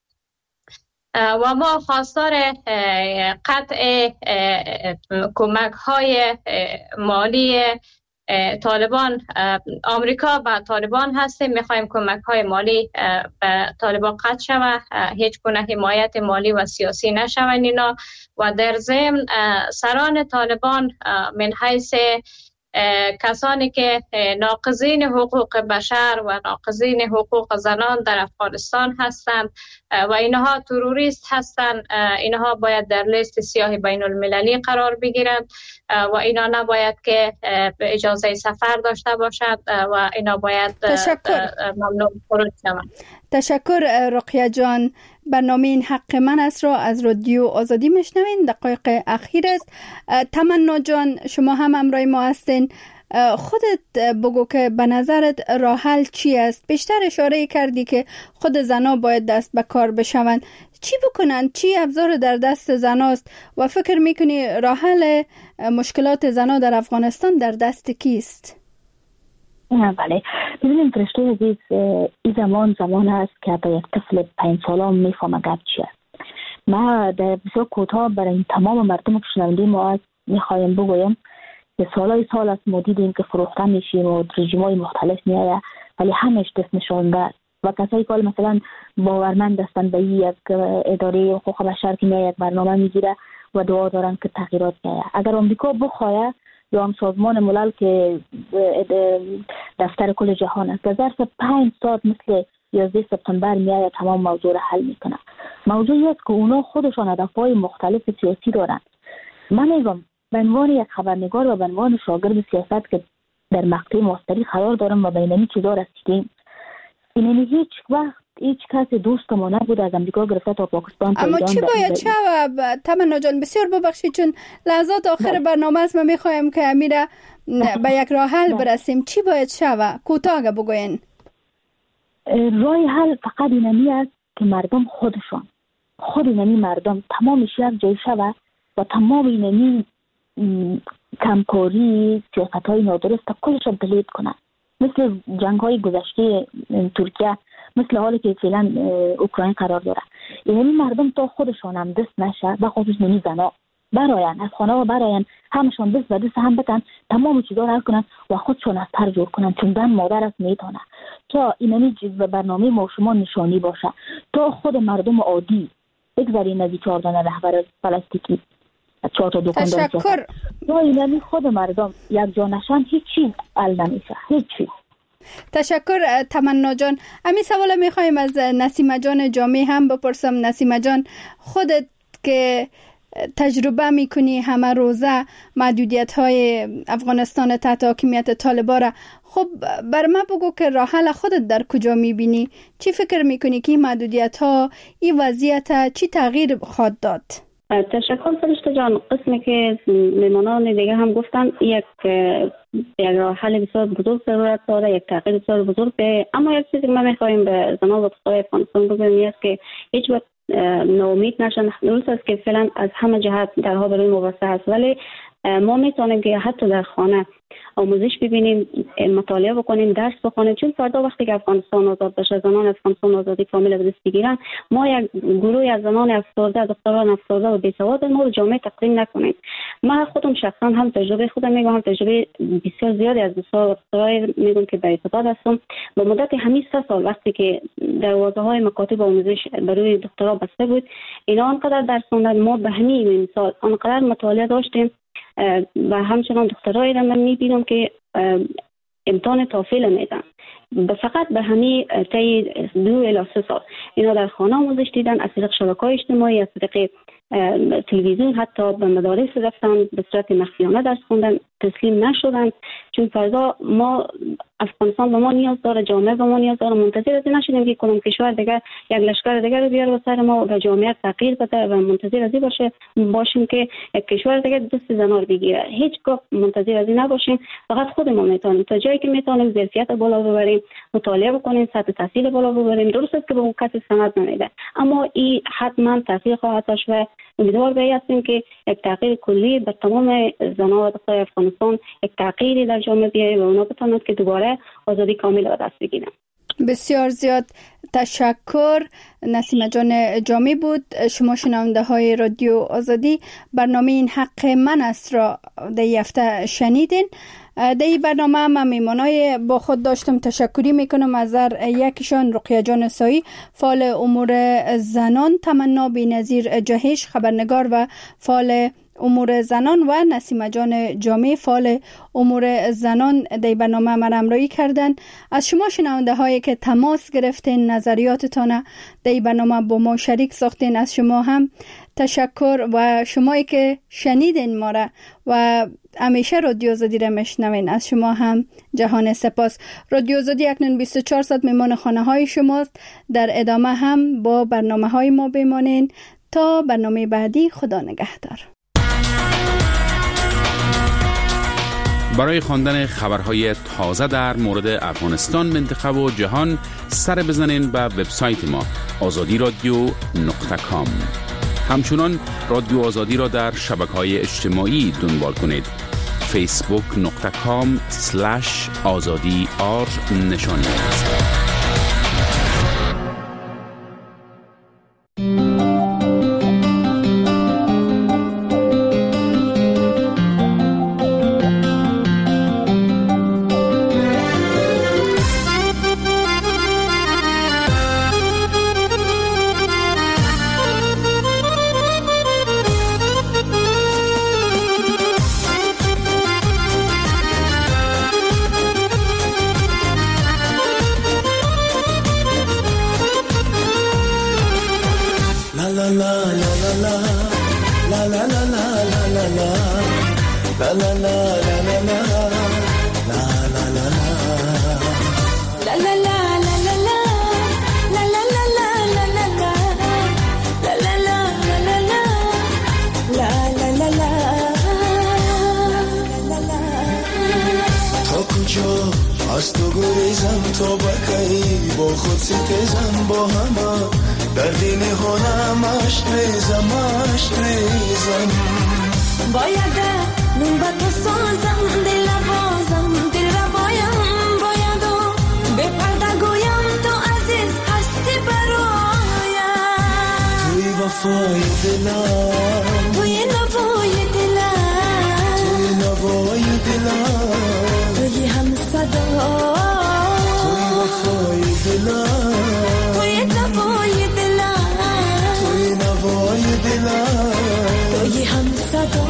و ما خواستار قطع کمک های مالی طالبان آمریکا و طالبان هستیم. میخوایم کمک های مالی به طالبان قطع شود، هیچ گونه حمایت مالی و سیاسی نشود اینا. و در ضمن سران طالبان من حیث کسانی که ناقضین حقوق بشر و ناقضین حقوق زنان در افغانستان هستند و اینها تروریست هستند، اینها باید در لیست سیاه بین المللی قرار بگیرند و اینا نباید که اجازه سفر داشته باشند و اینا باید ممنوع خروج شوند. تشکر رقیه جان. برنامه این حق من است را از رادیو آزادی میشنوین. دقایق اخیر است. تمنا جان شما هم همراه ما هستین. خودت بگو که به نظرت راه حل چی است؟ بیشتر اشاره کردی که خود زنا باید دست به کار بشوند. چی بکنن؟ چی ابزار در دست زناست و فکر میکنی راه حل مشکلات زنا در افغانستان در دست کیست؟ بله، ببینیم فرشته عزیز، این زمان است که به یک طفل 5 ساله میفهمه گپ چیه. ما در بسیار کوتاه برای تمام مردم که شنونده ما است میخوایم بگویم که سال است ما دیدیم که فروخته میشیم و رژیم‌های مختلف میآید، ولی همش دست نشانده و کسایی که مثلا باورمند هستند به یک اداره حقوق بشر که یک برنامه میگیره و دعا دارن که تغییرات بیاید. اگر آمریکا بخواد یا هم سازمان ملل که دفتر کل جهان است، در ظرف 5 ساعت مثل 11 سپتامبر میآید تمام موضوع را حل میکنه. موضوعی است که اونا خودشان هدفهای مختلف سیاسی دارن. من میگم به عنوان یک خبرنگار و به عنوان شاگرد سیاست که در مقطع ماستری قرار دارم و بین این چیزا رسیدیم، اینمی هیچ وقت هیچ کس دوست ما نبود از امریکا گرفته تا پاکستان. اما چی باید شود تمنا جان؟ بسیار ببخشید چون لحظات آخر برنامه است، ما میخوایم که امیره به یک راه حل برسیم. چی باید شود؟ کوتاه بگوین. راه حل فقط اینمی است که مردم خود اینمی مردم تمامش یک جای شود و تمام اینمی کمکاری سیاست های نادرست کلش را دلید کنند، مثل جنگ های گذشته ترکیه، مثل حالی که فعلا اوکراین قرار داره. یعنی مردم تا خودشان هم دست نشه به خصوص نمی زنا براین از خانه و براین همشان دست و دست هم بتن تمام چیزا را حل کنن و خودشان از تر جور کنن، چون دن مادر است میتونه تا اینمی چیز به برنامه ما شما نشانی باشه تا خود مردم عادی بگذارین از 14 رهبر پلاستیکی 4 تا دکاندار. تشکر. یا اینمی خود مردم یک جا نشن هیچ چیز حل نمیشه، هیچ چیز. تشکر تمنا جان. همین سوال میخوایم از نسیمه جان جامی هم بپرسم. نسیمه جان، خودت که تجربه میکنی همه روزه محدودیت های افغانستان تحت حاکمیت طالبان را، خب بر ما بگو که راه حل خودت در کجا میبینی؟ چی فکر میکنی که این محدودیت ها، این وضعیت چی تغییر خواهد داد؟ تشکر فرشته جان. قسمی که میمانان دیگه هم گفتن یک راه حل بسیار بزرگ ضرورت داره، یک تغییر بسیار بزرگ به. اما یک چیزی که ما میخوایم به زنان و دخترای افغانستان بگوییم است که هیچ وقت ناامید نشن. درست است که فعلا از همه جهت درها برای مبارزه هست، ولی ما میتونیم که حتی در خانه آموزش ببینیم، مطالعه بکنیم، درس بخونیم، چون فردا وقتی که افغانستان آزاد بشه، زنان افغانستان آزادی کامل به دست بگیرن، ما یک گروه از زنان افسرده، دختران افسرده و بیسواد ما رو جامعه تقدیم نکنیم. من خودم شخصا هم تجربه خودم میگم، هم تجربه بسیار زیادی از دخترای میگم که به ارتباط هستم. به مدت همین 3 سال وقتی که دروازه‌های مکاتب آموزش برای دخترها بسته بود، اینا انقدر درس خوندن، ما به همین مثال انقدر مطالعه داشتیم و همچنان دخترایی را من میبینم که امتحان توفیل میدن فقط به همین طی 2 الی 3 سال اینا در خانه آموزش دیدن، از طریق شبکه‌های اجتماعی، از طریق تلویزیون، حتی به مدارس رفتن، به صورت مخفیانه درس خوندن، تسلیم نشدن. چون فردا ما افغانستان به ما نیاز داره، جامعه به ما نیاز داره. منتظر از این نشدیم که کدام کشور دیگر یک لشکر دیگر رو بیاره و سر ما و جامعه تغییر بده و منتظر از این باشیم که یک کشور دیگر دست زنا رو بگیره. هیچگاه منتظر از این نباشیم. فقط خودمون میتونیم تا جایی که میتونیم ظرفیت بالا ببریم، مطالعه بکنیم، سطح تحصیل بالا ببریم. درست است که به اون کسی سند نمیده، اما این حتما تاثیر خواهد داشت و امیدوار به هستیم که یک تغییر کلی به تمام زنان و دختران افغانستان، یک تغییری در جامعه بیاره و اونا بتونند که دوباره آزادی کامل به دست بگیرن. بسیار زیاد تشکر. نسیمه جان جامی بود. شما شنونده های رادیو آزادی برنامه این حق من است را در این هفته شنیدین. در این برنامه من میمانای با خود داشتم. تشکری میکنم از یکیشان رقیه جان سایی، فعال امور زنان، تمنا بی‌نظیر جهش، خبرنگار و فعال امور زنان، و نسیمه جان جامی، فعال امور زنان در برنامه ما همراهی کردن. از شما شنونده هایی که تماس گرفتین، نظریاتتان در برنامه با ما شریک ساختین، از شما هم تشکر. و شمایی که شنیدین ما را و همیشه رادیو آزادی را میشنوین، از شما هم جهان سپاس. رادیو آزادی اکنون 24 ساعت میمان خانه های شماست. در ادامه هم با برنامه های ما بمانین. تا برنامه بعدی، خدا نگهدار. برای خواندن خبرهای تازه در مورد افغانستان، منطقه و جهان سر بزنین به وبسایت ما azadiradio.com. همچنان رادیو آزادی را در شبکه‌های اجتماعی دنبال کنید. facebook.com/azadi_r نشانی است. از تو گریزم تو بکی با خود ستیزم با همه در دین خونم اشک ریزم باید نون با تو سازم دل بازم دل را باید و به پرده گویم تو عزیز هستی برایم توی وفای دلم توی نوای دلم توی نوای دلم توی هم صدا توی وفای دلم توی نوای دلم توی نوای دلم توی هم صدا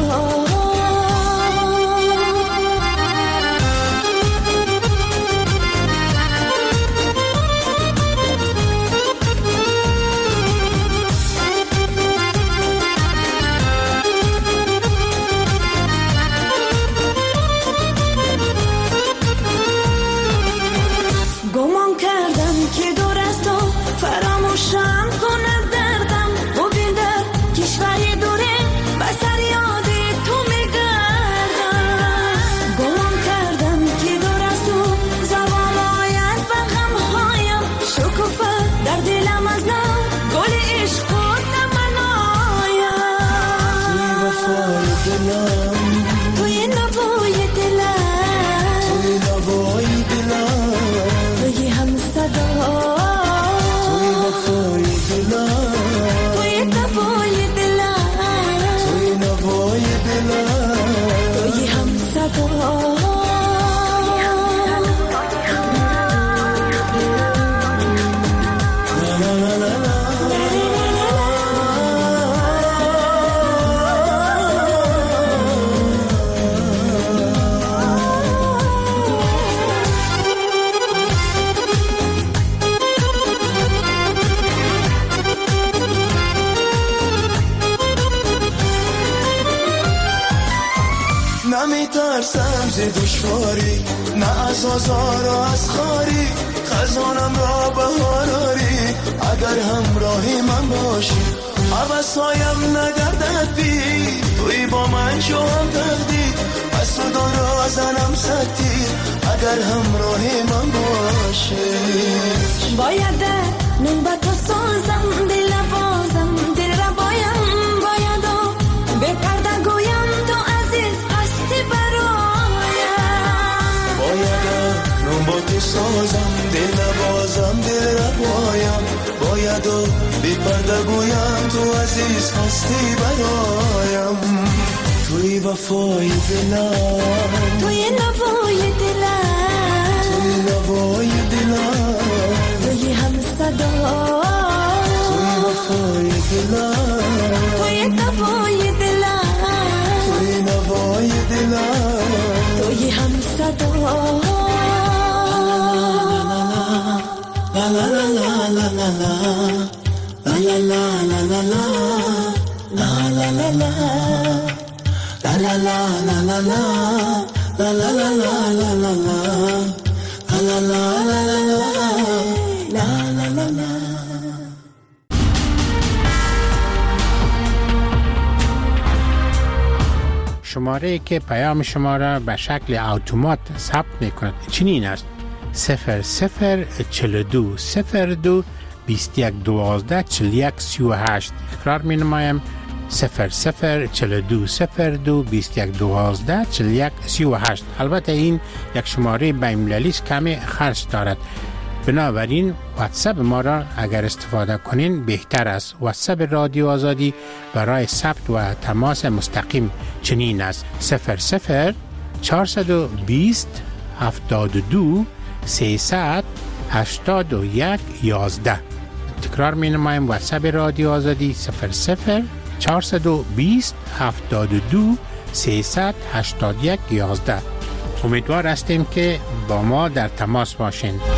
نمیترسم ز دشواری نه از آزار و از خاری خزانم را بهاراری اگر همراهی من باشی عوضایم نگردد بی توی با من شو هم تقدیر از تو را زنم ستیر اگر همراهی من باشی باید نون با تو سازم دل بازم دل را باید و به پرده گویم تو عزیز هستی برایم باید نون با تو سازم دل بازم دل را باید و به پرده گویم تو عزیز هستی برایم توی وفای دلم توی نوای دلم توی نوای دلم توی هم صدا توی وفای دلم توی نوای دلم توی نوای دلم توی هم صدا لا لا لا لا لا لا لا لا لا لا لا لا لا لا La la la la la la la la la la la la la la la la la. شماره که پیام شما را به شکل اتومات ثبت میکند چنین است: 0042 02 21 12 41 38. تکرار می نمایم: 0042 02 21 12 41 38. البته این یک شماره بین‌المللی است، کمی خرج دارد، بنابراین واتساپ ما را اگر استفاده کنین بهتر است. واتساپ رادیو آزادی برای ثبت و تماس مستقیم چنین است: 00 420 72 300 81 11. تکرار می نمایم: واتساپ رادیو آزادی 00 420 72 300 81 11. امیدوار هستیم که با ما در تماس باشین.